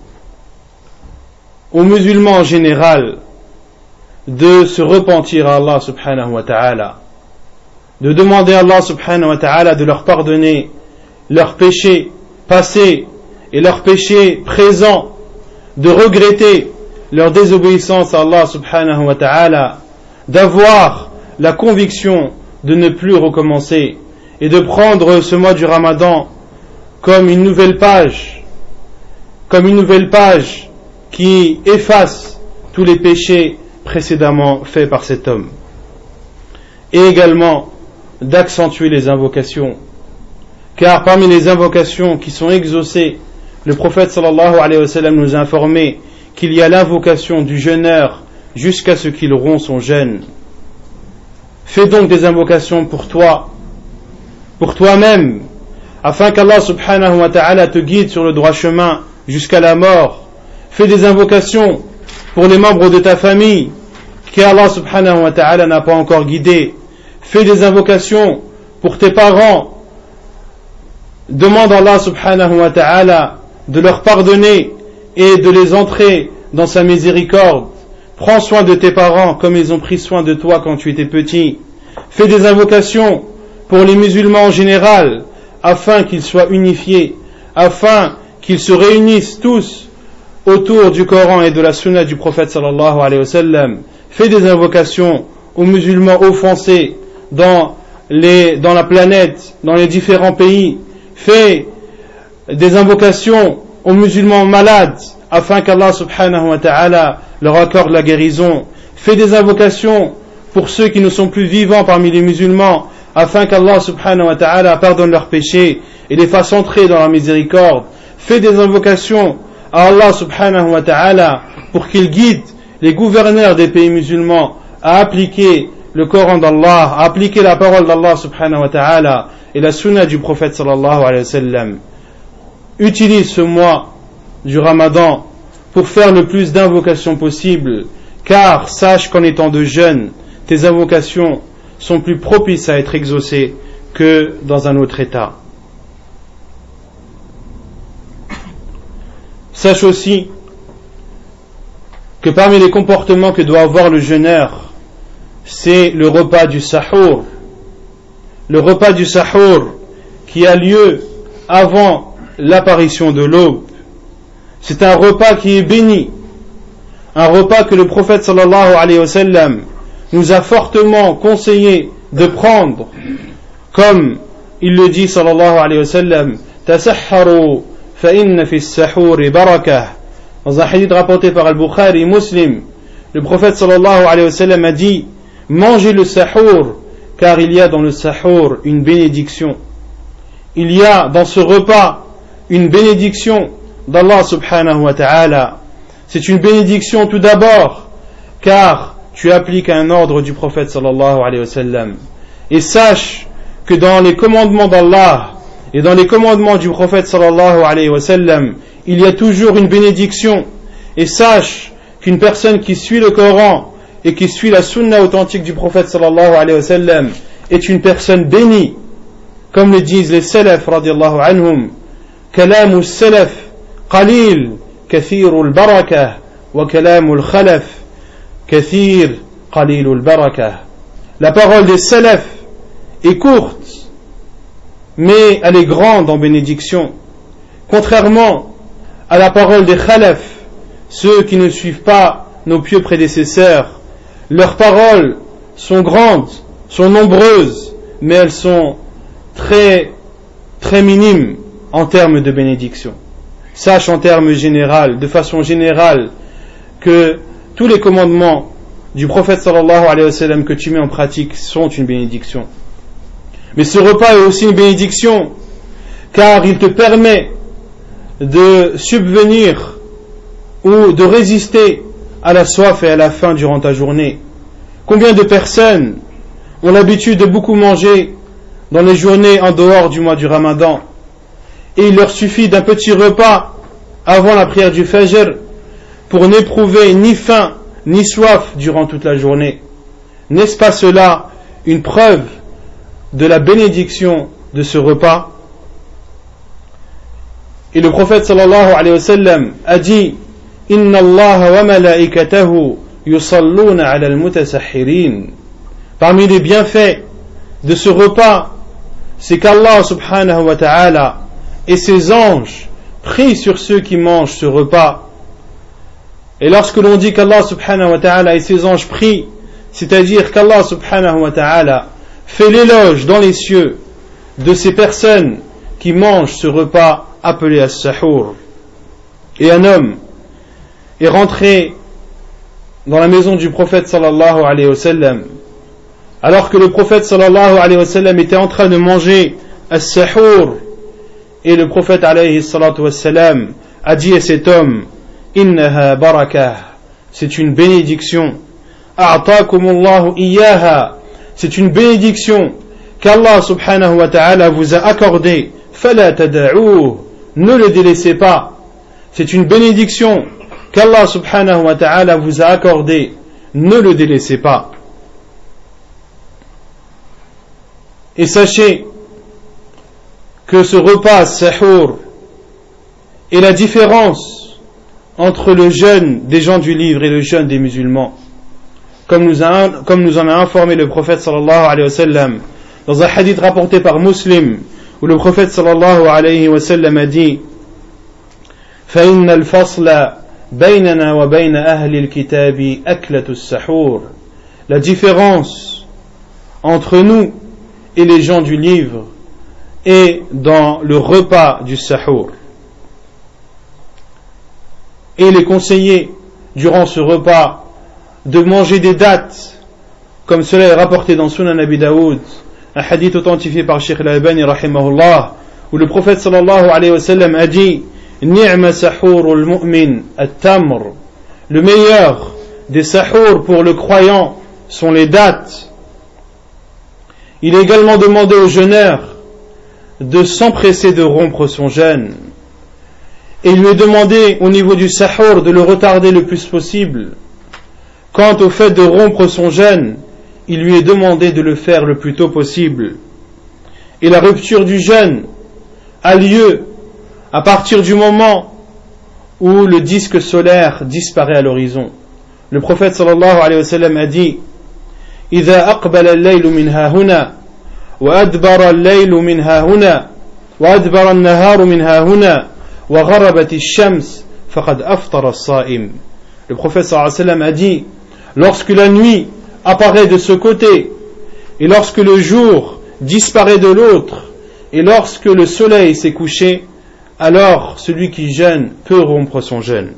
aux musulmans en général de se repentir à Allah subhanahu wa ta'ala, de demander à Allah subhanahu wa ta'ala de leur pardonner leurs péchés passés et leurs péchés présents, de regretter leur désobéissance à Allah subhanahu wa ta'ala, d'avoir la conviction de ne plus recommencer et de prendre ce mois du Ramadan comme une nouvelle page qui efface tous les péchés précédemment faits par cet homme. Et également d'accentuer les invocations, car parmi les invocations qui sont exaucées, le prophète sallallahu alayhi wa sallam nous a informé qu'il y a l'invocation du jeûneur jusqu'à ce qu'il rompt son jeûne. Fais donc des invocations pour toi, pour toi-même, afin qu'Allah subhanahu wa ta'ala te guide sur le droit chemin jusqu'à la mort. Fais des invocations pour les membres de ta famille qu'Allah subhanahu wa ta'ala n'a pas encore guidés. Fais des invocations pour tes parents. Demande à Allah subhanahu wa ta'ala de leur pardonner et de les entrer dans sa miséricorde. Prends soin de tes parents comme ils ont pris soin de toi quand tu étais petit. Fais des invocations pour les musulmans en général, afin qu'ils soient unifiés, afin qu'ils se réunissent tous autour du Coran et de la Sunna du prophète sallallahu alayhi wa sallam. Fais des invocations aux musulmans offensés dans la planète, dans les différents pays. Fais des invocations aux musulmans malades, afin qu'Allah subhanahu wa ta'ala leur accorde la guérison. Fais des invocations pour ceux qui ne sont plus vivants parmi les musulmans, afin qu'Allah subhanahu wa ta'ala pardonne leurs péchés et les fasse entrer dans la miséricorde. Fais des invocations à Allah subhanahu wa ta'ala pour qu'il guide les gouverneurs des pays musulmans à appliquer le Coran d'Allah, à appliquer la parole d'Allah subhanahu wa ta'ala et la sunna du prophète sallallahu alayhi wa sallam, utilise ce mois du Ramadan pour faire le plus d'invocations possible, car sache qu'en étant de jeûne, tes invocations sont plus propices à être exaucées que dans un autre état. Sache aussi que parmi les comportements que doit avoir le jeûneur, c'est le repas du sahour. Le repas du sahour qui a lieu avant l'apparition de l'aube. C'est un repas qui est béni, un repas que le prophète sallallahu alayhi wa sallam nous a fortement conseillé de prendre, comme il le dit sallallahu alayhi wa sallam, tasahharu fa inna fi as-sahuri barakah. Dans un hadith rapporté par Al-Bukhari Muslim, le prophète sallallahu alayhi wa sallam a dit: mangez le sahour, car il y a dans le sahour une bénédiction. Il y a dans ce repas une bénédiction d'Allah subhanahu wa ta'ala. C'est une bénédiction tout d'abord, car tu appliques un ordre du prophète sallallahu alayhi wa sallam. Et sache que dans les commandements d'Allah et dans les commandements du prophète sallallahu alayhi wa sallam, il y a toujours une bénédiction. Et sache qu'une personne qui suit le Coran et qui suit la sunna authentique du prophète sallallahu alayhi wa sallam est une personne bénie, comme le disent les salaf radiyallahu anhum: kalamu salaf qalil kathirul barakah wa kalamul khalaf kathir qalilul barakah. La parole des salaf est courte, mais elle est grande en bénédiction, contrairement à la parole des khalaf, ceux qui ne suivent pas nos pieux prédécesseurs. Leurs paroles sont grandes, sont nombreuses, mais elles sont très, très minimes en termes de bénédiction. Sache en termes généraux, de façon générale, que tous les commandements du prophète sallallahu alayhi wa sallam que tu mets en pratique sont une bénédiction. Mais ce repas est aussi une bénédiction, car il te permet de subvenir ou de résister à la soif et à la faim durant ta journée. Combien de personnes ont l'habitude de beaucoup manger dans les journées en dehors du mois du Ramadan, et il leur suffit d'un petit repas avant la prière du Fajr pour n'éprouver ni faim ni soif durant toute la journée? N'est-ce pas cela une preuve de la bénédiction de ce repas? Et le prophète sallallahu alayhi wa sallam a dit: Inna Allah wa malaikatahu yusalluna ala al-mutasahhirin. Parmi les bienfaits de ce repas, c'est qu'Allah subhanahu wa ta'ala et ses anges prient sur ceux qui mangent ce repas. Et lorsque l'on dit qu'Allah subhanahu wa ta'ala et ses anges prient, c'est-à-dire qu'Allah subhanahu wa ta'ala fait l'éloge dans les cieux de ces personnes qui mangent ce repas appelé as-sahour. Et un homme est rentré dans la maison du prophète sallallahu alayhi wa sallam, alors que le prophète sallallahu alayhi wa sallam était en train de manger as-sahour, et le prophète alayhi salatu wa sallam a dit à cet homme: innaha barakah, c'est une bénédiction, a'taakumullahu iyyaha, c'est une bénédiction qu'Allah subhanahu wa ta'ala vous a accordée, fala tada'uh, ne le délaissez pas. C'est une bénédiction qu'Allah subhanahu wa ta'ala vous a accordée, ne le délaissez pas. Et sachez que ce repas sahour est la différence entre le jeûne des gens du livre et le jeûne des musulmans, comme nous en a informé le prophète sallallahu alayhi wa sallam dans un hadith rapporté par Muslim, où le prophète sallallahu alayhi wa sallam a dit: فَإِنَّ الْفَصْلَ بَيْنَنَا وَبَيْنَ أَهْلِ الْكِتَابِ أَكْلَةُ السَّحُورِ. La différence entre nous et les gens du livre est dans le repas du sahour. Et il est conseillé durant ce repas de manger des dattes, comme cela est rapporté dans Sunan Abi Daoud, un hadith authentifié par Sheikh Al-Albani rahimahullah, où le prophète sallallahu alayhi wa sallam a dit: Ni'ma sahurul mu'min at-tamr. Le meilleur des sahours pour le croyant sont les dattes. Il est également demandé au jeûneur de s'empresser de rompre son jeûne. Et il lui est demandé au niveau du sahur de le retarder le plus possible. Quant au fait de rompre son jeûne, il lui est demandé de le faire le plus tôt possible. Et la rupture du jeûne a lieu à partir du moment où le disque solaire disparaît à l'horizon. Le prophète sallallahu alayhi wa sallam a dit: إذا أقبل الليل من ها هنا وأدبر الليل من ها هنا وأدبر النهار من ها هنا وغربت الشمس فقد أفطر الصائم. Le prophète sallallahu alayhi wa sallam a dit: lorsque la nuit apparaît de ce côté et lorsque le jour disparaît de l'autre et lorsque le soleil s'est couché, alors celui qui jeûne peut rompre son jeûne.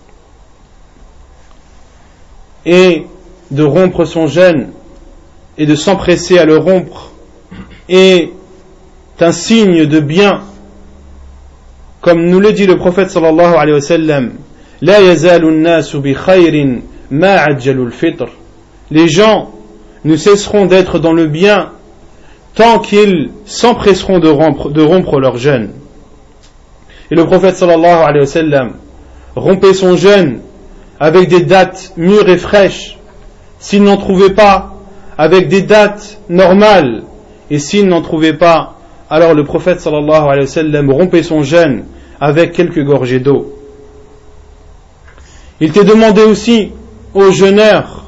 Et de rompre son jeûne et de s'empresser à le rompre est un signe de bien, comme nous le dit le prophète sallallahu alayhi wa sallam: la yazalu an-nasu bi khayrin ma ajjalu al-fitr. Les gens ne cesseront d'être dans le bien tant qu'ils s'empresseront de rompre leur jeûne. Et le prophète sallallahu alayhi wa sallam rompait son jeûne avec des dattes mûres et fraîches, s'il n'en trouvait pas avec des dattes normales, et s'il n'en trouvait pas, alors le prophète sallallahu alayhi wa sallam rompait son jeûne avec quelques gorgées d'eau. Il t'est demandé aussi aux jeûneurs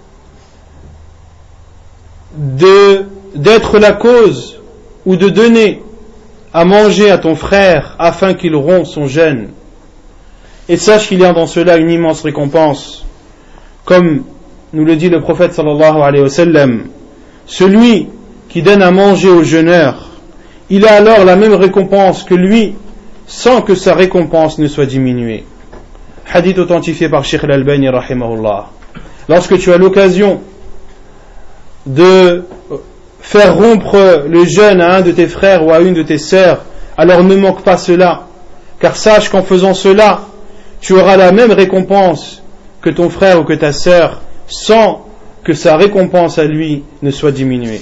d'être la cause ou de donner à manger à ton frère afin qu'il rompe son jeûne. Et sache qu'il y a dans cela une immense récompense. Comme nous le dit le prophète sallallahu alayhi wa sallam, celui qui donne à manger au jeûneur, il a alors la même récompense que lui, sans que sa récompense ne soit diminuée. Hadith authentifié par Cheikh Al-Albani rahimahullah. Lorsque tu as l'occasion de faire rompre le jeûne à un de tes frères ou à une de tes sœurs, alors ne manque pas cela, car sache qu'en faisant cela, tu auras la même récompense que ton frère ou que ta sœur, sans que sa récompense à lui ne soit diminuée.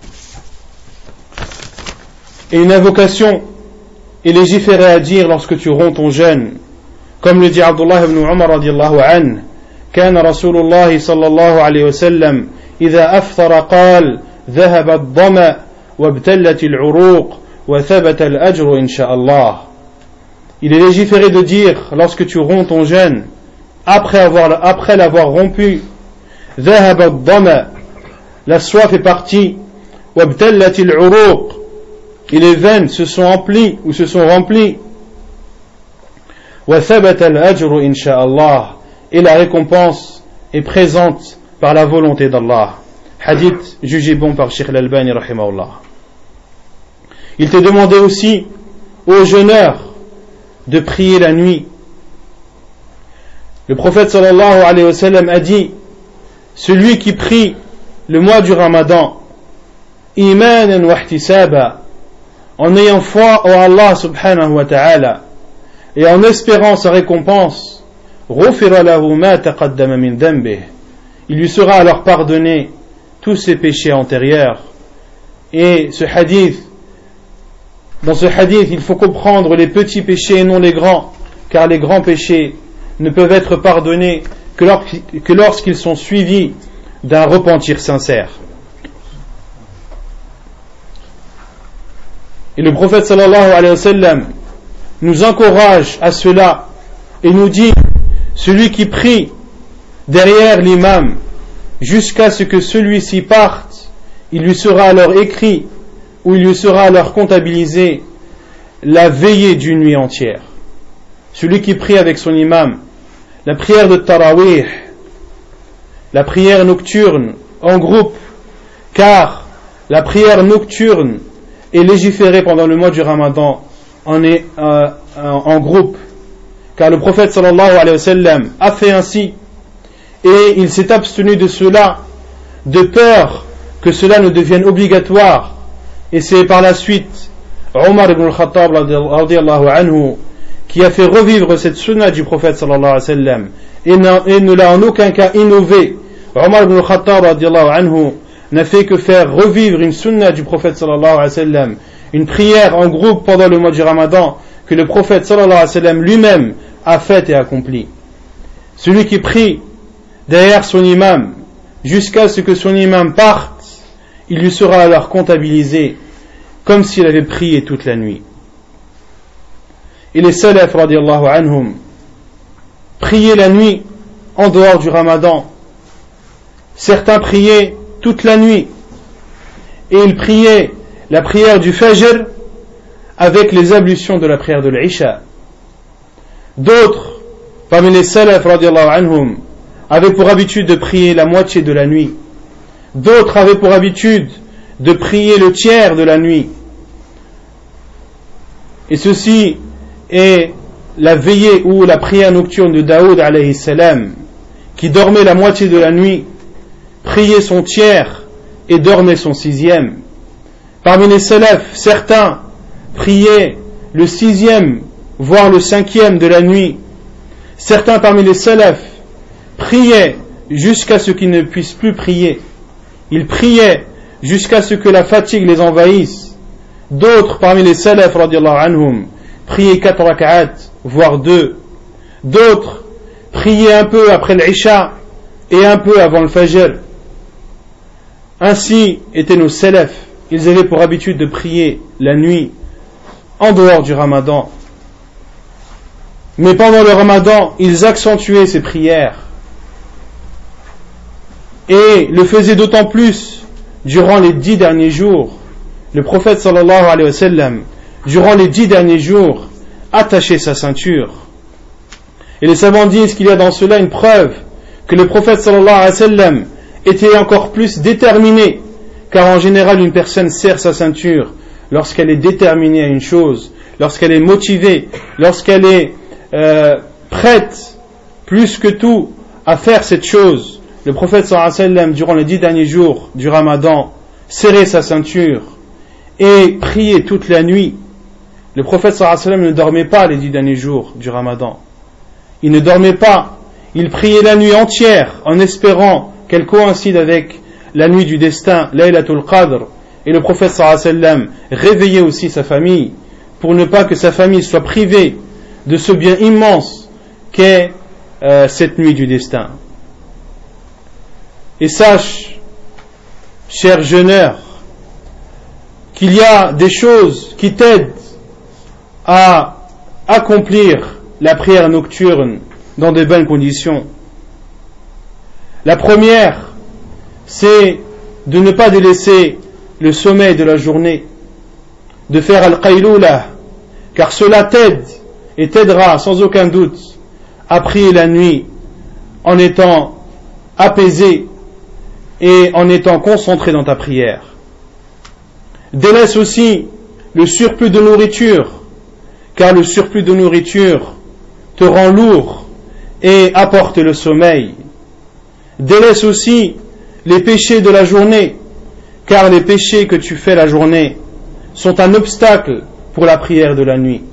Et une invocation est légiférée à dire lorsque tu romps ton jeûne, comme le dit Abdullah ibn Umar radiallahu anhu: كان رسول الله صلى الله عليه وسلم إذا أفطر قال ذهب الظمأ وابتلت العروق وثبت الأجر إن شاء الله. Il est légiféré de dire lorsque tu romps ton jeûne, après l'avoir rompu: ذهب الظمأ, la soif est partie, وابتلت العروق, et les veines se sont emplies ou se sont remplies, وثبت الأجر إن شاء الله, et la récompense est présente par la volonté d'Allah. Hadith jugé bon par Cheikh Al-Albani rahimahullah. Il t'est demandé aussi aux jeûneurs de prier la nuit. Le prophète sallallahu alayhi wa sallam a dit: celui qui prie le mois du Ramadan, imanan wa ihtisaba, en ayant foi en Allah subhanahu wa ta'ala et en espérant sa récompense, غفر له ما تقدم من ذنبه, il lui sera alors pardonné tous ses péchés antérieurs. Et dans ce hadith, il faut comprendre les petits péchés et non les grands, car les grands péchés ne peuvent être pardonnés que lorsqu'ils sont suivis d'un repentir sincère. Et le prophète sallallahu alayhi wa sallam nous encourage à cela et nous dit: celui qui prie derrière l'imam jusqu'à ce que celui-ci parte, il lui sera alors écrit ou il lui sera alors comptabilisé la veillée d'une nuit entière. Celui qui prie avec son imam, la prière de Tarawih, la prière nocturne en groupe, car la prière nocturne est légiférée pendant le mois du Ramadan en groupe, car le prophète sallallahu alayhi wa sallam a fait ainsi et il s'est abstenu de cela de peur que cela ne devienne obligatoire. Et c'est par la suite Omar ibn al-Khattab radiyallahu anhu qui a fait revivre cette sunna du prophète sallallahu alayhi wa sallam et ne l'a en aucun cas innové. Omar ibn al-Khattab radiyallahu anhu n'a fait que faire revivre une sunna du prophète sallallahu alayhi wa sallam, une prière en groupe pendant le mois du Ramadan que le prophète sallallahu alayhi wa sallam lui-même a faite et accomplie. Celui qui prie derrière son imam jusqu'à ce que son imam parte, il lui sera alors comptabilisé comme s'il avait prié toute la nuit. Et les salaf radiyallahu anhum priaient la nuit en dehors du Ramadan. Certains priaient toute la nuit et ils priaient la prière du Fajr avec les ablutions de la prière de l'Isha. D'autres parmi les salaf radiyallahu anhum avaient pour habitude de prier la moitié de la nuit. D'autres avaient pour habitude de prier le tiers de la nuit. Et ceci est la veillée ou la prière nocturne de Daoud alayhi salam, qui dormait la moitié de la nuit, priait son tiers et dormait son sixième. Parmi les salafs, certains priaient le sixième, voire le cinquième de la nuit. Certains parmi les salafs priaient jusqu'à ce qu'ils ne puissent plus prier. Ils priaient jusqu'à ce que la fatigue les envahisse. D'autres parmi les salafs radiyallahu anhum priaient 4 rak'at, voire 2. D'autres priaient un peu après l'Isha et un peu avant le Fajr. Ainsi étaient nos salafs. Ils avaient pour habitude de prier la nuit en dehors du Ramadan. Mais pendant le Ramadan, ils accentuaient ces prières et le faisaient d'autant plus durant les 10 derniers jours. Le prophète sallallahu alayhi wa sallam, durant les 10 derniers jours, attachait sa ceinture. Et les savants disent qu'il y a dans cela une preuve que le prophète sallallahu alayhi wa sallam était encore plus déterminé, car en général une personne serre sa ceinture lorsqu'elle est déterminée à une chose, lorsqu'elle est motivée, lorsqu'elle est prête plus que tout à faire cette chose. Le prophète sallallahu alayhi wa sallam, durant les 10 derniers jours du Ramadan, serrait sa ceinture et priait toute la nuit. Le prophète sallallahu alayhi wa sallam ne dormait pas les 10 derniers jours du Ramadan. Il ne dormait pas. Il priait la nuit entière en espérant qu'elle coïncide avec la nuit du destin, Laylatul Qadr. Et le prophète sallallahu alayhi wa sallam réveillait aussi sa famille pour ne pas que sa famille soit privée de ce bien immense qu'est cette nuit du destin. Et sache, cher jeûneur, qu'il y a des choses qui t'aident à accomplir la prière nocturne dans de bonnes conditions. La première, c'est de ne pas délaisser le sommeil de la journée, de faire al-qayloulah, car cela t'aide et t'aidera sans aucun doute à prier la nuit en étant apaisé et en étant concentré dans ta prière. Délaisse aussi le surplus de nourriture, car le surplus de nourriture te rend lourd et apporte le sommeil. Délaisse aussi les péchés de la journée, car les péchés que tu fais la journée sont un obstacle pour la prière de la nuit.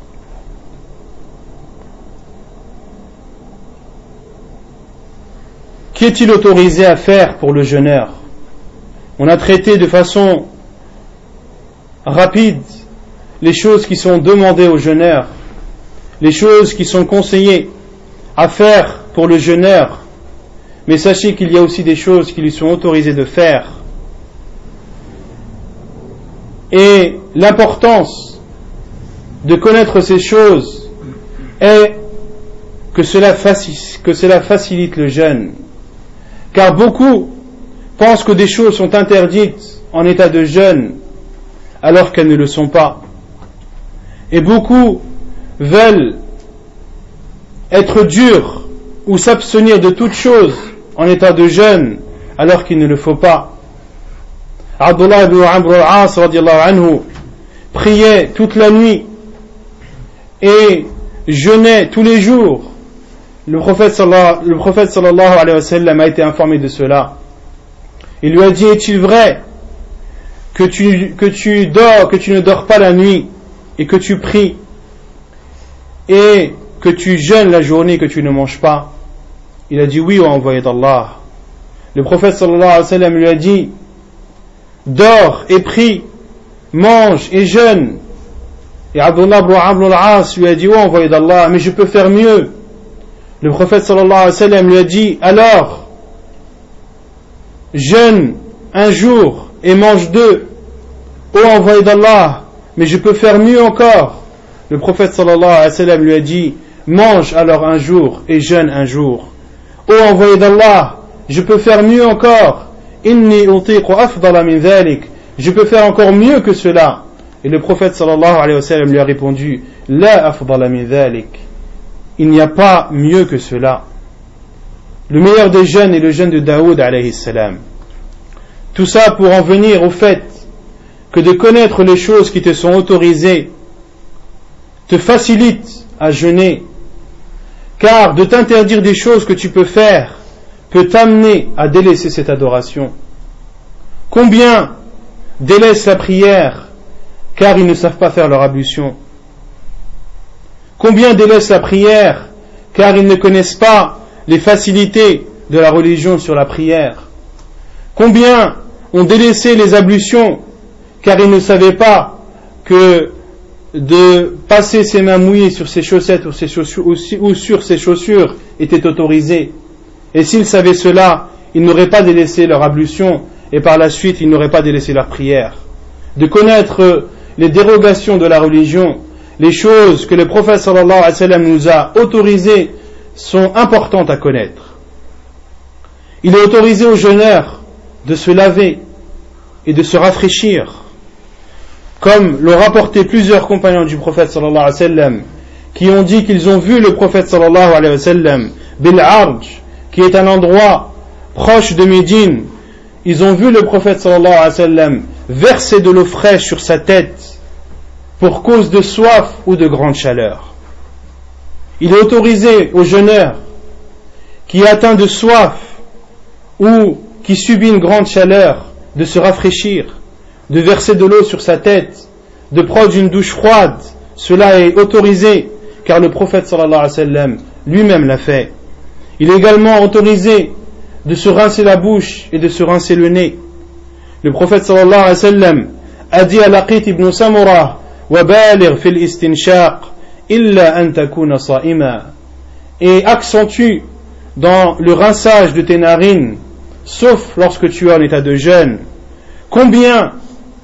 Qu'est-il autorisé à faire pour le jeûneur? On a traité de façon rapide les choses qui sont demandées au jeûneur, les choses qui sont conseillées à faire pour le jeûneur, mais sachez qu'il y a aussi des choses qui lui sont autorisées de faire. Et l'importance de connaître ces choses est que cela facilite le jeûne, car beaucoup pensent que des choses sont interdites en état de jeûne alors qu'elles ne le sont pas. Et beaucoup veulent être durs ou s'abstenir de toute chose en état de jeûne alors qu'il ne le faut pas. Abdullah ibn Amr al-As radiyallahu anhu priait toute la nuit et jeûnait tous les jours. Le prophète sallallahu alayhi wa sallam a été informé de cela. Il lui a dit: est-il vrai que tu ne dors pas la nuit et que tu pries et que tu jeûnes la journée et que tu ne manges pas? Il a dit: oui, ô envoyé d'Allah. Le prophète sallallahu alayhi wa sallam lui a dit: dort et prie, mange et jeûne. Et Abdullah ibn Amr al-As lui a dit: oh envoyé d'Allah, mais je peux faire mieux. Le prophète sallallahu alayhi wa sallam lui a dit: alors, jeûne un jour et mange 2. Oh envoyé d'Allah, mais je peux faire mieux encore. Le prophète sallallahu alayhi wa sallam lui a dit: mange alors un jour et jeûne un jour. Oh envoyé d'Allah, je peux faire mieux encore. Inni utiqu afdala min dhalik. Je peux faire encore mieux que cela. Et le prophète sallallahu alayhi wa sallam lui a répondu: la afdala min dhalik. Il n'y a pas mieux que cela. Le meilleur des jeûnes est le jeûne de Daoud alayhi salam. Tout ça pour en venir au fait que de connaître les choses qui te sont autorisées te facilite à jeûner, car de t'interdire des choses que tu peux faire peut t'amener à délaisser cette adoration. Combien délaissent la prière car ils ne savent pas faire leur ablution? Combien délaissent la prière car ils ne connaissent pas les facilités de la religion sur la prière? Combien ont délaissé les ablutions car ils ne savaient pas que de passer ses mains mouillées sur ses chaussettes ou sur ses chaussures était autorisé? Et s'ils savaient cela, ils n'auraient pas délaissé leur ablution et par la suite ils n'auraient pas délaissé leur prière. De connaître les dérogations de la religion, les choses que le prophète sallallahu alayhi wa sallam nous a autorisées sont importantes à connaître. Il est autorisé aux jeûneurs de se laver et de se rafraîchir, comme l'ont rapporté plusieurs compagnons du prophète sallallahu alayhi wa sallam, qui ont dit qu'ils ont vu le prophète sallallahu alayhi wa sallam bil Arj, qui est un endroit proche de Médine. Ils ont vu le prophète sallallahu alayhi wa sallam verser de l'eau fraîche sur sa tête pour cause de soif ou de grande chaleur. Il est autorisé aux jeûneurs qui est atteint de soif ou qui subit une grande chaleur de se rafraîchir, de verser de l'eau sur sa tête, de prendre une douche froide. Cela est autorisé car le prophète sallallahu alayhi wa sallam lui-même l'a fait. Il est également autorisé de se rincer la bouche et de se rincer le nez. Le prophète sallallahu alayhi wa sallam a dit à Laqit ibn Samurah: wa baligh fil istinshaq illa an takuna sa'ima, et accentue dans le rinçage de tes narines sauf lorsque tu es en état de jeûne. Combien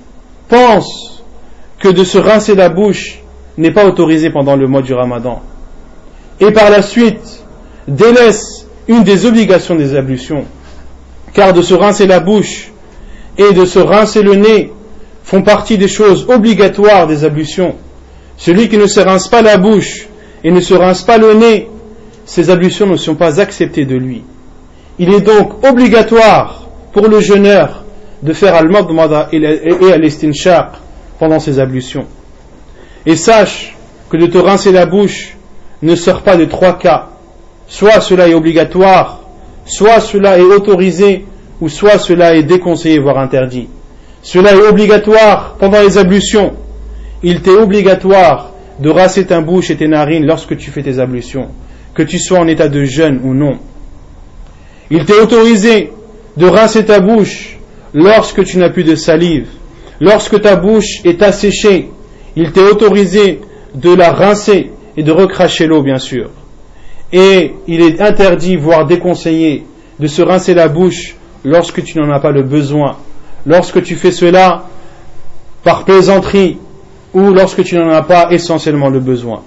pensent que de se rincer la bouche n'est pas autorisé pendant le mois du Ramadan, et par la suite délaisse une des obligations des ablutions, car de se rincer la bouche et de se rincer le nez font partie des choses obligatoires des ablutions. Celui qui ne se rince pas la bouche et ne se rince pas le nez, ces ablutions ne sont pas acceptées de lui. Il est donc obligatoire pour le jeûneur de faire al-madmada et al-istinshaq pendant ses ablutions. Et sache que de te rincer la bouche ne sort pas de 3 cas. Soit cela est obligatoire, soit cela est autorisé, ou soit cela est déconseillé, voire interdit. Cela est obligatoire pendant les ablutions. Il t'est obligatoire de rincer ta bouche et tes narines lorsque tu fais tes ablutions, que tu sois en état de jeûne ou non. Il t'est autorisé de rincer ta bouche lorsque tu n'as plus de salive. Lorsque ta bouche est asséchée, il t'est autorisé de la rincer et de recracher l'eau, bien sûr. Et il est interdit, voire déconseillé, de se rincer la bouche lorsque tu n'en as pas le besoin, lorsque tu fais cela par plaisanterie ou lorsque tu n'en as pas essentiellement le besoin.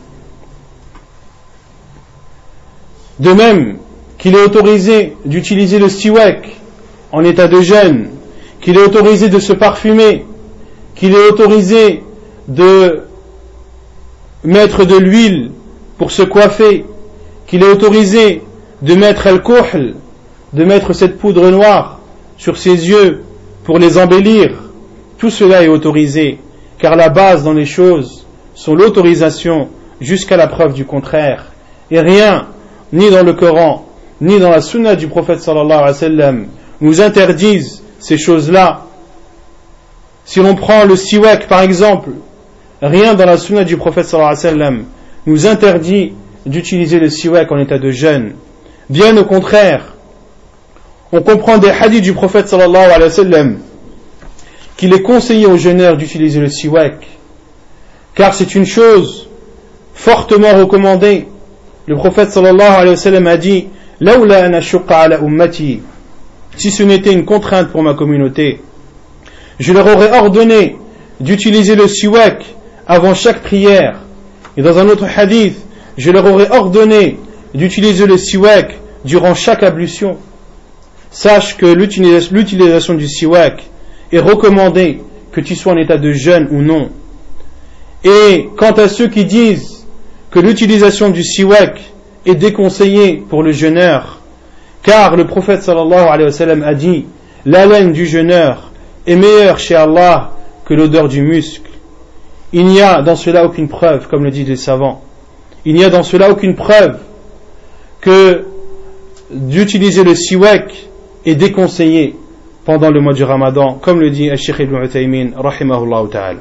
De même qu'il est autorisé d'utiliser le siwak en état de jeûne, qu'il est autorisé de se parfumer, qu'il est autorisé de mettre de l'huile pour se coiffer, qu'il est autorisé de mettre al-kuhl, de mettre cette poudre noire sur ses yeux pour les embellir. Tout cela est autorisé, car la base dans les choses sont l'autorisation jusqu'à la preuve du contraire. Et rien, ni dans le Coran, ni dans la sunna du prophète sallallahu alayhi wa sallam, nous interdisent ces choses-là. Si l'on prend le siwak par exemple, rien dans la sunna du prophète sallallahu alayhi wa sallam nous interdit d'utiliser le siwak en état de jeûne. Bien au contraire, on comprend des hadiths du prophète sallallahu alayhi wa sallam qu'il est conseillé aux jeûneurs d'utiliser le siwak, car c'est une chose fortement recommandée. Le prophète sallallahu alayhi wa sallam a dit: Lawla an ashqa ala ummati, si ce n'était une contrainte pour ma communauté, je leur aurais ordonné d'utiliser le siwak avant chaque prière. Et dans un autre hadith, je leur aurais ordonné d'utiliser le siwak durant chaque ablution. Sache que l'utilisation du siwak est recommandée, que tu sois en état de jeûne ou non. Et quant à ceux qui disent que l'utilisation du siwak est déconseillée pour le jeûneur, car le prophète sallallahu alayhi wa sallam a dit: l'haleine du jeûneur est meilleure chez Allah que l'odeur du musc. Il n'y a dans cela aucune preuve, comme le disent les savants. Il n'y a dans cela aucune preuve que d'utiliser le siwak est déconseillé pendant le mois du Ramadan, comme le dit Cheikh Ibn Uthaymin rahimahullah ta'ala.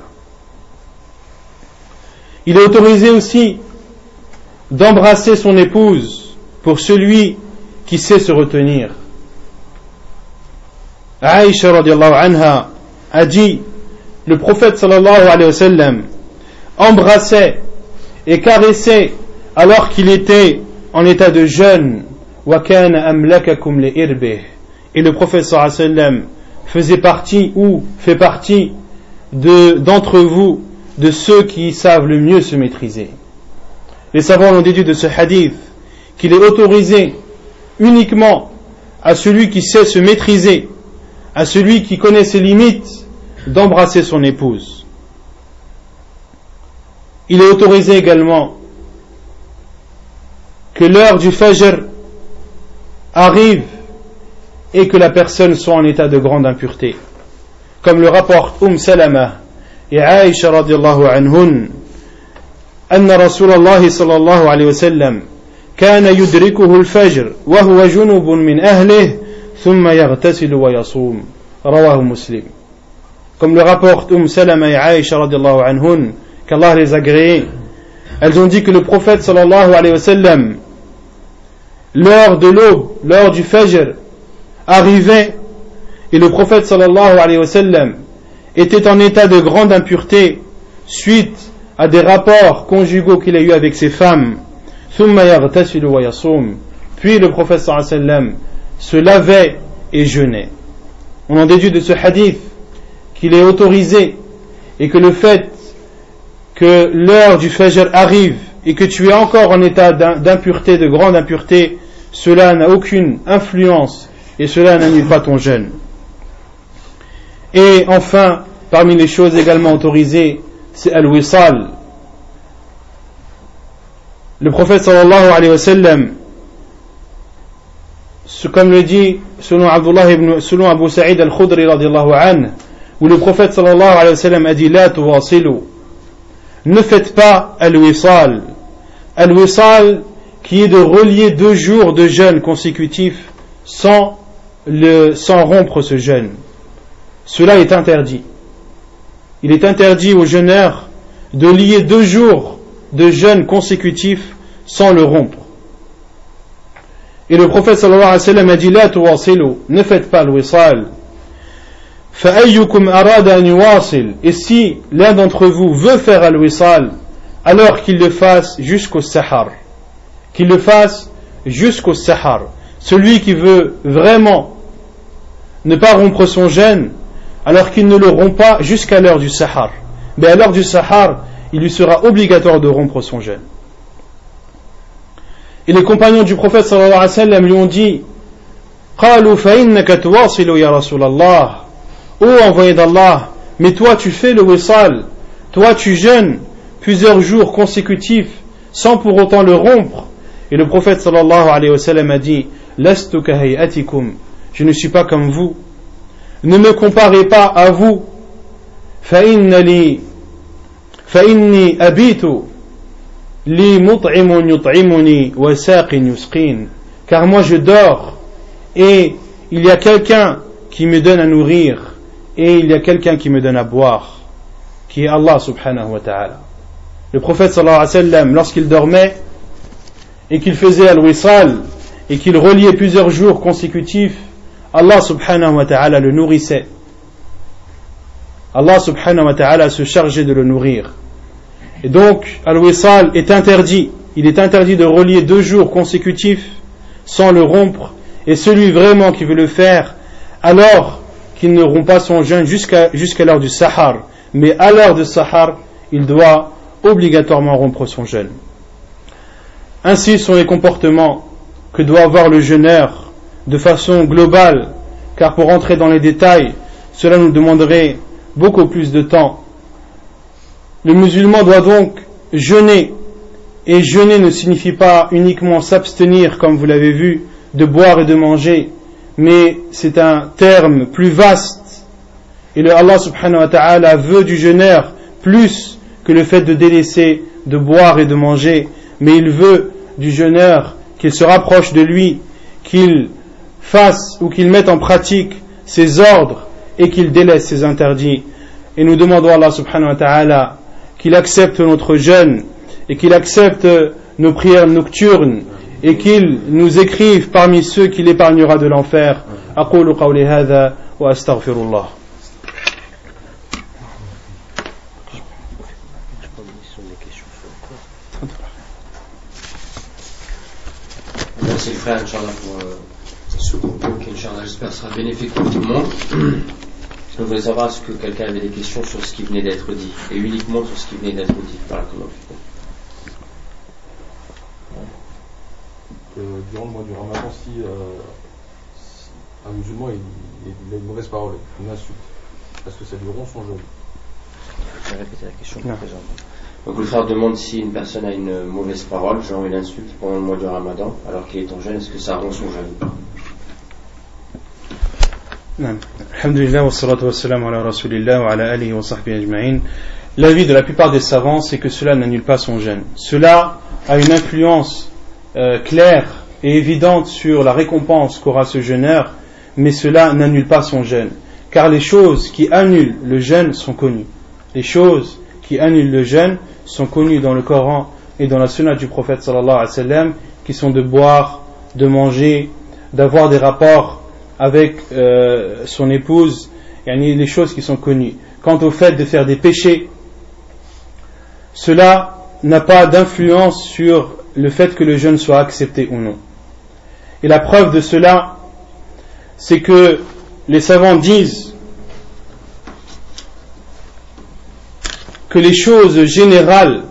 Il est autorisé aussi d'embrasser son épouse pour celui qui sait se retenir. Aïcha radiallahu anha a dit: le prophète sallallahu alayhi wa sallam embrassait et caressait alors qu'il était en état de jeûne. Wa kana amlakakum li irbih. Et le prophète sallallahu alayhi wa sallam faisait partie ou fait partie d'entre vous de ceux qui savent le mieux se maîtriser. Les savants ont déduit de ce hadith qu'il est autorisé uniquement à celui qui sait se maîtriser, à celui qui connaît ses limites, d'embrasser son épouse. Il est autorisé également que l'heure du fajr arrive et que la personne soit en état de grande impureté, comme le rapportent Salama et Aïcha radiallahu anhun, أن رسول الله صلى الله عليه وسلم كان يدركه الفجر وهو جنب من أهله ثم يغتسل ويصوم رواه مسلم. Comme le rapporte Salama et Aïcha radiallahu anhun, qu'Allah les agréé, elles ont dit que le prophète sallallahu alayhi wa sallam, l'heure de l'aube, l'heure du fajr arrivait, et le prophète sallallahu alayhi wa sallam était en état de grande impureté suite à des rapports conjugaux qu'il a eu avec ses femmes. Puis le prophète sallallahu alayhi wa sallam se lavait et jeûnait. On en déduit de ce hadith qu'il est autorisé et que le fait que l'heure du fajr arrive et que tu es encore en état d'impureté, de grande impureté, cela n'a aucune influence et cela n'annule pas ton jeûne. Et enfin, parmi les choses également autorisées, c'est al-wisal. Le prophète sallallahu alayhi wa sallam, comme le dit selon Abu Sa'id al-Khudri radiyallahu anhu, où le prophète sallallahu alayhi wa sallam a dit: la tuwasilu, ne faites pas al-wisal. Al-wisal qui est de relier 2 jours de jeûne consécutifs sans rompre ce jeûne. Cela est interdit. Il est interdit aux jeûneurs de lier 2 jours de jeûne consécutifs sans le rompre. Et le prophète sallallahu alayhi wa sallam a dit: la tuwasilu, ne faites pas al-wisal. فَأَيُّكُمْ أَرَادَ أَنْ يُوَاصِلْ. Et si l'un d'entre vous veut faire al-wisal, alors qu'il le fasse jusqu'au sahar. Qu'il le fasse jusqu'au sahar. Celui qui veut vraiment ne pas rompre son jeûne, alors qu'il ne le rompt pas jusqu'à l'heure du sahar. Mais à l'heure du sahar, il lui sera obligatoire de rompre son jeûne. Et les compagnons du prophète sallallahu alayhi wa sallam lui ont dit: قالوا فإنك تواصل يا رسول الله. Ô envoyé d'Allah, mais toi tu fais le wisal, toi tu jeûnes plusieurs jours consécutifs sans pour autant le rompre. Et le prophète sallallahu alayhi wa sallam a dit: lastu kahayatikum, je ne suis pas comme vous, ne me comparez pas à vous. فإني أبيت لي مطعم يطعمني وساق يسقين. Car moi je dors et il y a quelqu'un qui me donne à nourrir et il y a quelqu'un qui me donne à boire, qui est Allah subhanahu wa ta'ala. Le prophète sallallahu alayhi wa sallam, lorsqu'il dormait et qu'il faisait al-wisal et qu'il reliait plusieurs jours consécutifs, Allah subhanahu wa ta'ala le nourrissait. Allah subhanahu wa ta'ala se chargeait de le nourrir. Et donc, al-wisal est interdit. Il est interdit de relier 2 jours consécutifs sans le rompre. Et celui vraiment qui veut le faire, alors qu'il ne rompt pas son jeûne jusqu'à l'heure du sahar. Mais à l'heure du sahar, il doit obligatoirement rompre son jeûne. Ainsi sont les comportements que doit avoir le jeûneur de façon globale, car pour entrer dans les détails, cela nous demanderait beaucoup plus de temps. Le musulman doit donc jeûner, et jeûner ne signifie pas uniquement s'abstenir, comme vous l'avez vu, de boire et de manger, mais c'est un terme plus vaste, et le Allah subhanahu wa ta'ala veut du jeûneur plus que le fait de délaisser de boire et de manger, mais il veut du jeûneur qu'il se rapproche de lui, qu'il fasse ou qu'il mette en pratique ses ordres et qu'il délaisse ses interdits. Et nous demandons à Allah subhanahu wa ta'ala qu'il accepte notre jeûne et qu'il accepte nos prières nocturnes et qu'il nous écrive parmi ceux qu'il épargnera de l'enfer. أقول قولي هذا وأستغفر الله. Merci le frère, Inch'Allah, pour ce propos qui, Inch'Allah, j'espère sera bénéfique pour tout le monde. Je voulais savoir ce que quelqu'un avait des questions sur ce qui venait d'être dit, et uniquement sur ce qui venait d'être dit. Voilà comment. Durant le mois du Ramadan, si un musulman il a une mauvaise parole, une insulte, est-ce que ça lui rompt son jeûne? Je vais répéter la question. Donc le frère demande si une personne a une mauvaise parole, genre une insulte pendant le mois du Ramadan, alors qu'il est en jeûne, est-ce que ça rompt son jeûne? Alhamdulillah wa salatu wa salam ala rasulillah wa ala alihi wa sahbihi ajma'in. L'avis de la plupart des savants, c'est que cela n'annule pas son jeûne. Cela a une influence claire et évidente sur la récompense qu'aura ce jeûneur, mais cela n'annule pas son jeûne, car les choses qui annulent le jeûne sont connues. Les choses qui annulent le jeûne sont connues dans le Coran et dans la sunna du prophète sallallahu alayhi wa sallam, qui sont de boire, de manger, d'avoir des rapports avec son épouse, les choses qui sont connues. Quant au fait de faire des péchés, cela n'a pas d'influence sur le fait que le jeûne soit accepté ou non. Et la preuve de cela, c'est que les savants disent que les choses générales,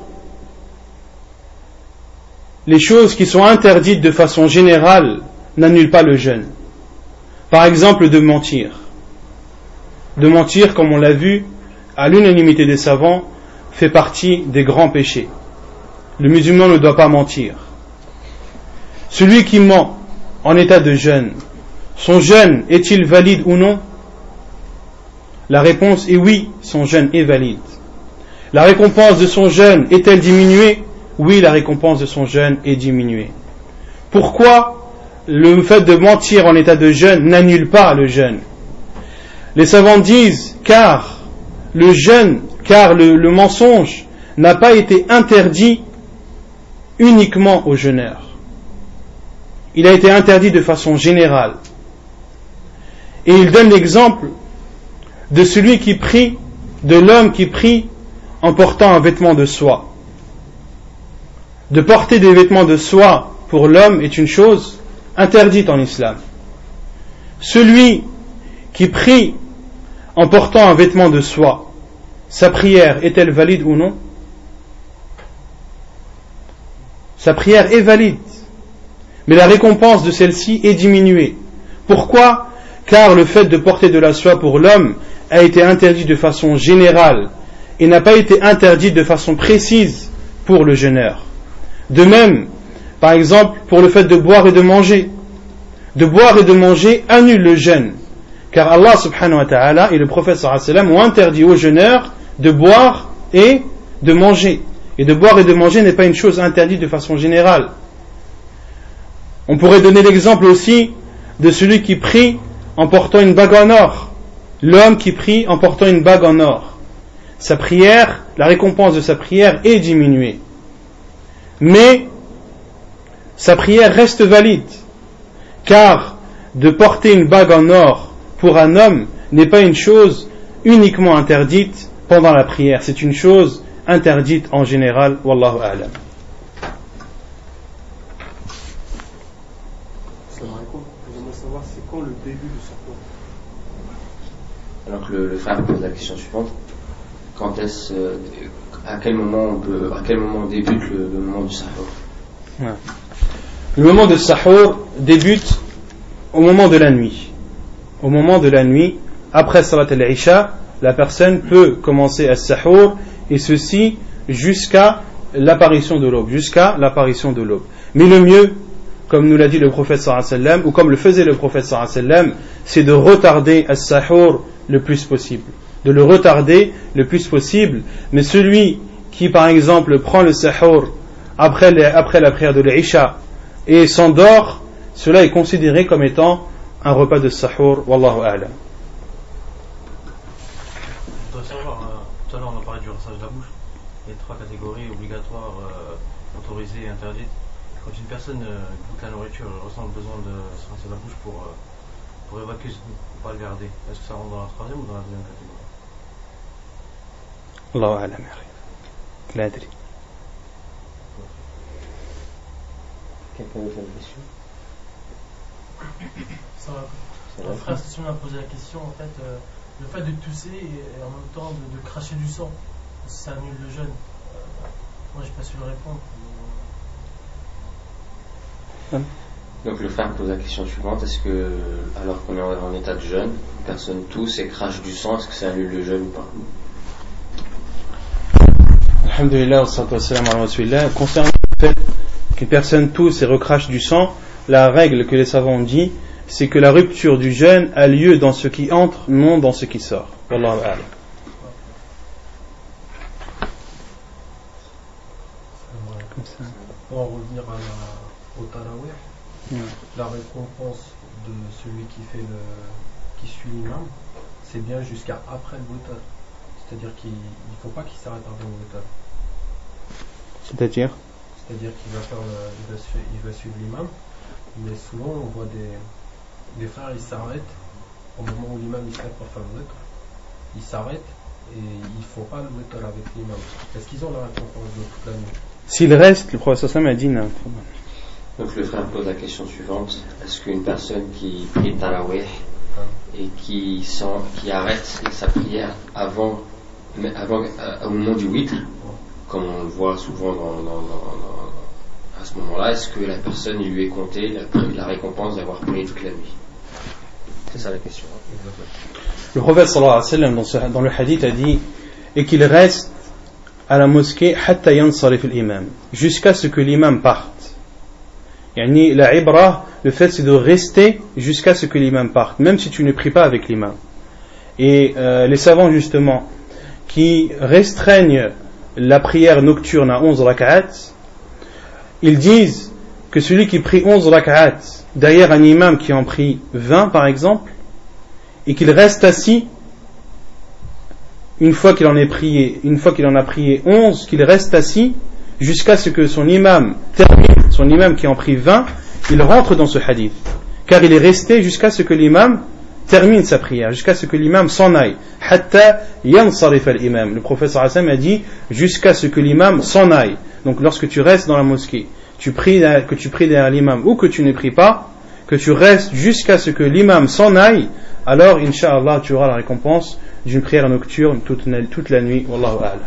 les choses qui sont interdites de façon générale, n'annulent pas le jeûne. Par exemple, de mentir. De mentir, comme on l'a vu, à l'unanimité des savants, fait partie des grands péchés. Le musulman ne doit pas mentir. Celui qui ment en état de jeûne, son jeûne est-il valide ou non? La réponse est oui, son jeûne est valide. La récompense de son jeûne est-elle diminuée? Oui, la récompense de son jeûne est diminuée. Pourquoi le fait de mentir en état de jeûne n'annule pas le jeûne? Les savants disent car le mensonge n'a pas été interdit uniquement aux jeûneurs. Il a été interdit de façon générale. Et il donne l'exemple de celui qui prie, de l'homme qui prie en portant un vêtement de soie. De porter des vêtements de soie pour l'homme est une chose interdite en islam. Celui qui prie en portant un vêtement de soie, sa prière est-elle valide ou non? Sa prière est valide, mais la récompense de celle-ci est diminuée. Pourquoi? Car le fait de porter de la soie pour l'homme a été interdit de façon générale et n'a pas été interdit de façon précise pour le jeûneur. De même, par exemple, pour le fait de boire et de manger. De boire et de manger annule le jeûne, car Allah subhanahu wa ta'ala et le prophète sallallahu alayhi wa sallam ont interdit aux jeûneurs de boire et de manger. Et de boire et de manger n'est pas une chose interdite de façon générale. On pourrait donner l'exemple aussi de celui qui prie en portant une bague en or. L'homme qui prie en portant une bague en or. Sa prière, la récompense de sa prière est diminuée. Mais sa prière reste valide. Car de porter une bague en or pour un homme n'est pas une chose uniquement interdite pendant la prière. C'est une chose interdite en général. Wallahu a'lam. J'aimerais savoir c'est quand le début du sahur. Alors que le frère pose la question suivante. Quand est-ce, à quel moment débute le moment du sahur? Ouais. Le moment de sahur débute au moment de la nuit. Au moment de la nuit, après salat al-isha, la personne peut commencer à sahur, et ceci jusqu'à l'apparition de l'aube. Mais le mieux, comme nous l'a dit le prophète sallallahu alayhi wa sallam, ou comme le faisait le prophète sallallahu alayhi wa sallam, c'est de retarder as-sahur le plus possible. De le retarder le plus possible. Mais celui qui, par exemple, prend le sahur après la prière de l'isha et s'endort, cela est considéré comme étant un repas de sahur. Wallahu a'lam. Je dois savoir, tout à l'heure on a parlé du rinçage de la bouche. Il y a 3 catégories obligatoires, autorisées et interdites. Quand une personne goûte la nourriture, ressent le besoin de se rincer la bouche pour évacuer ce goût, pour pas le garder. Est-ce que ça rentre dans la 3e ou dans la 2e catégorie? Allahu a'lam. La adri. Quelqu'un d'autre a une question? Un frère Station m'a posé la question, en fait, le fait de tousser et en même temps de cracher du sang, ça annule le jeûne. Moi j'ai pas su le répondre. Donc le frère pose la question suivante. Est-ce que, alors qu'on est en état de jeûne, une personne tousse et crache du sang, est-ce que ça annule le jeûne ou pas? Alhamdulillah, wassalatu wassalamu ala rasulillah. Concernant le fait qu'une personne tousse et recrache du sang, la règle que les savants ont dit, c'est que la rupture du jeûne a lieu dans ce qui entre, non dans ce qui sort. Wallahu a'lam. Pour en revenir au tarawih, la récompense de celui qui suit l'imam, c'est bien jusqu'à après le witr. C'est-à-dire qu'il ne faut pas qu'il s'arrête avant le witr. C'est-à-dire qu'il va suivre l'imam, mais souvent on voit des frères, ils s'arrêtent au moment où l'imam il s'arrête pour faire le witr. Ils s'arrêtent et ils ne font pas le witr avec l'imam. Est-ce qu'ils ont la récompense de toute la nuit? S'il reste, le prophète sallallahu alayhi wa sallam a dit non. Donc le frère pose la question suivante. Est-ce qu'une personne qui prie tarawih et qui arrête sa prière avant au moment du witr, comme on le voit souvent à ce moment-là, est-ce que la personne lui est comptée la récompense d'avoir prié toute la nuit? C'est ça la question. Le prophète sallallahu alayhi wa sallam dans le hadith a dit et qu'il reste à la mosquée hatta yansarif al-imam, jusqu'à ce que l'imam parte. Yani la ibra, le fait c'est de rester jusqu'à ce que l'imam parte, même si tu ne pries pas avec l'imam. Et les savants justement qui restreignent la prière nocturne à 11 rak'at, ils disent que celui qui prie 11 rak'at derrière un imam qui en prie 20 par exemple, et qu'il reste assis une fois qu'il en a prié 11, qu'il reste assis jusqu'à ce que son imam termine, son imam qui en prie 20, il rentre dans ce hadith, car il est resté jusqu'à ce que l'imam termine sa prière, jusqu'à ce que l'imam s'en aille. Hatta yansarif al-imam. Le prophète sallallahu alayhi wa sallam a dit jusqu'à ce que l'imam s'en aille. Donc lorsque tu restes dans la mosquée, que tu pries derrière l'imam ou que tu ne pries pas, que tu restes jusqu'à ce que l'imam s'en aille, alors incha'Allah tu auras la récompense d'une prière nocturne toute la nuit. Wallahu a'lam.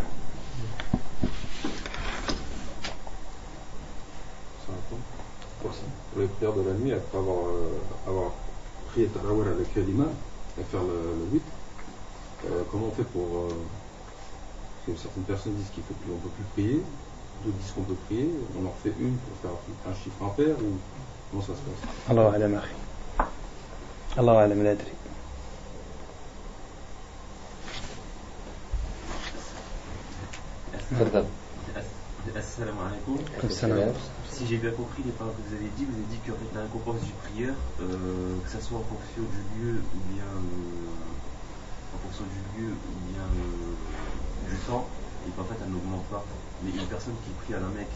Pour les prières de la nuit, après avoir prié tarawih avec l'imam et faire le 8, comment on fait pour parce que certaines personnes disent qu'on ne peut plus prier, d'autres disent qu'on peut prier, on en fait une pour faire un chiffre impair, ou comment ça se passe? Allahu a'lam akhi. Allahu a'lam, la adri. Assalamu alaikum. Si j'ai bien compris les paroles que vous avez dit qu'en fait la récompense du prieur, que ça soit en fonction du lieu ou bien du sang, et qu'en fait elle n'augmente pas. Mais une personne qui prie à la Mecque,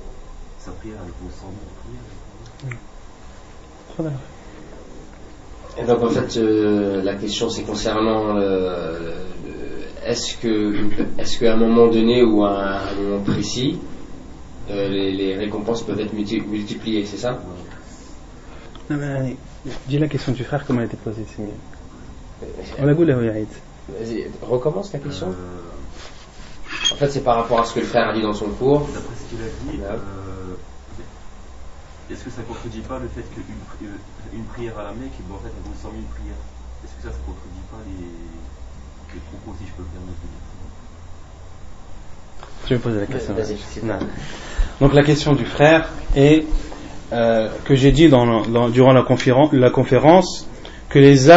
sa prière elle vaut 100 000 prières. Et donc en fait, la question c'est concernant est-ce qu'à un moment donné ou à un moment précis, les récompenses peuvent être multipliées, c'est ça? Non, mais dis la question du frère, comment elle a été posée, c'est mieux. On la goûte là, Yaïd. Vas-y, recommence la question. En fait, c'est par rapport à ce que le frère a dit dans son cours. D'après ce qu'il a dit, est-ce que ça ne contredit pas le fait qu'une prière à la Mecque, en fait, elle vaut 100 000 prières? Est-ce que ça ne contredit pas les propos, si je peux me permettre de dire ça? Je vais poser la question. Vas-y. Donc la question du frère est que j'ai dit durant la conférence que les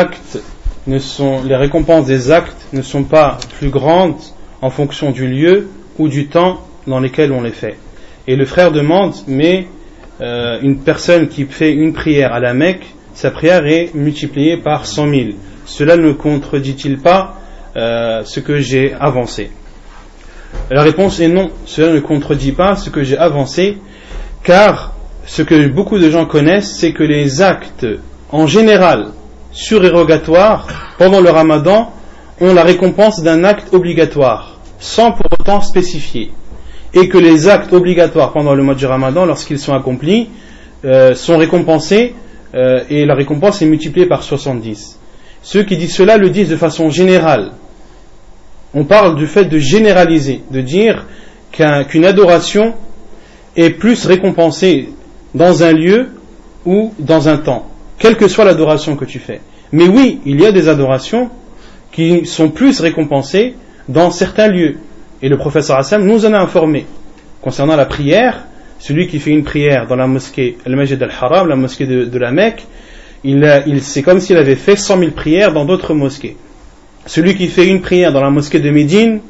récompenses des actes ne sont pas plus grandes en fonction du lieu ou du temps dans lesquels on les fait. Et le frère demande, mais une personne qui fait une prière à la Mecque, sa prière est multipliée par 100 000. Cela ne contredit-il pas ce que j'ai avancé? La réponse est non, cela ne contredit pas ce que j'ai avancé, car ce que beaucoup de gens connaissent, c'est que les actes en général surérogatoires pendant le Ramadan ont la récompense d'un acte obligatoire, sans pour autant spécifier, et que les actes obligatoires pendant le mois du Ramadan, lorsqu'ils sont accomplis, sont récompensés, et la récompense est multipliée par 70. Ceux qui disent cela le disent de façon générale. On parle du fait de généraliser, de dire qu'une adoration est plus récompensée dans un lieu ou dans un temps, quelle que soit l'adoration que tu fais. Mais oui, il y a des adorations qui sont plus récompensées dans certains lieux. Et le prophète sallallahu alayhi wa sallam nous en a informé. Concernant la prière, celui qui fait une prière dans la mosquée Al-Masjid Al-Haram, la mosquée de la Mecque, c'est comme s'il avait fait 100 000 prières dans d'autres mosquées. Celui qui fait une prière dans la mosquée de Médine,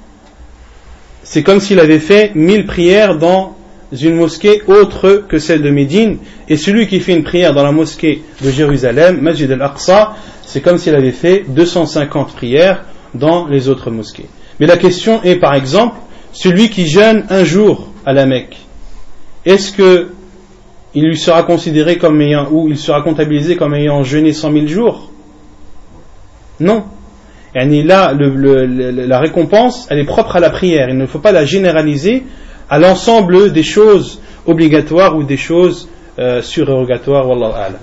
c'est comme s'il avait fait 1000 prières dans une mosquée autre que celle de Médine. Et celui qui fait une prière dans la mosquée de Jérusalem, Masjid al-Aqsa, c'est comme s'il avait fait 250 prières dans les autres mosquées. Mais la question est, par exemple, celui qui jeûne un jour à la Mecque, est-ce que il lui sera considéré comme ayant, ou il sera comptabilisé comme ayant jeûné 100 000 jours? Non. Et là, la récompense, elle est propre à la prière. Il ne faut pas la généraliser à l'ensemble des choses obligatoires ou des choses surérogatoires. Wallahu a'lam.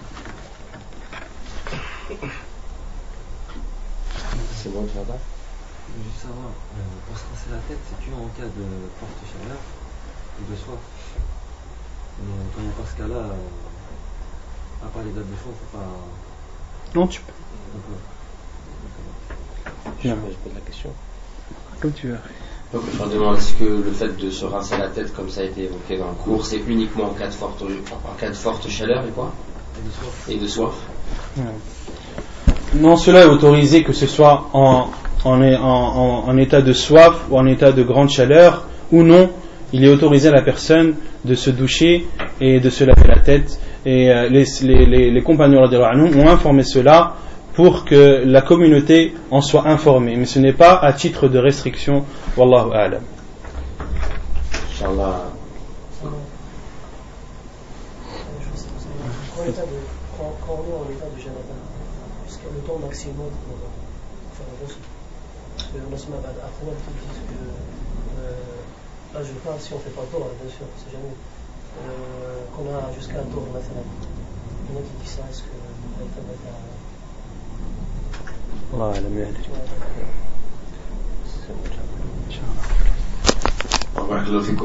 C'est bon, tu vas pas? Je veux juste savoir, pour se rincer la tête, c'est que en cas de forte chaleur ou de soif. Mais quand il n'y a pas ce cas-là, à part les dates de chaud, faut pas. Non, tu peux. Je pose la question. Comme tu veux. Donc je me demande, est-ce que le fait de se rincer la tête, comme ça a été évoqué dans le cours, c'est uniquement en cas de forte chaleur et quoi? Et de soif. Non, cela est autorisé que ce soit en état de soif ou en état de grande chaleur ou non. Il est autorisé à la personne de se doucher et de se laver la tête. Et les compagnons ont informé cela pour que la communauté en soit informée. Mais ce n'est pas à titre de restriction. Wallahu a'lam. Inch'Allah. Quand on est en état de janaba, jusqu'à le temps maximum pour faire un reçu. On a ce matin à Fouad qui disent que là je parle si on ne fait pas le tour, bien sûr, c'est jamais. Qu'on a jusqu'à un tour maintenant. Il y en a qui disent ça, est-ce que la femme va faire. Allah alam yadri. Barakallahu fikum.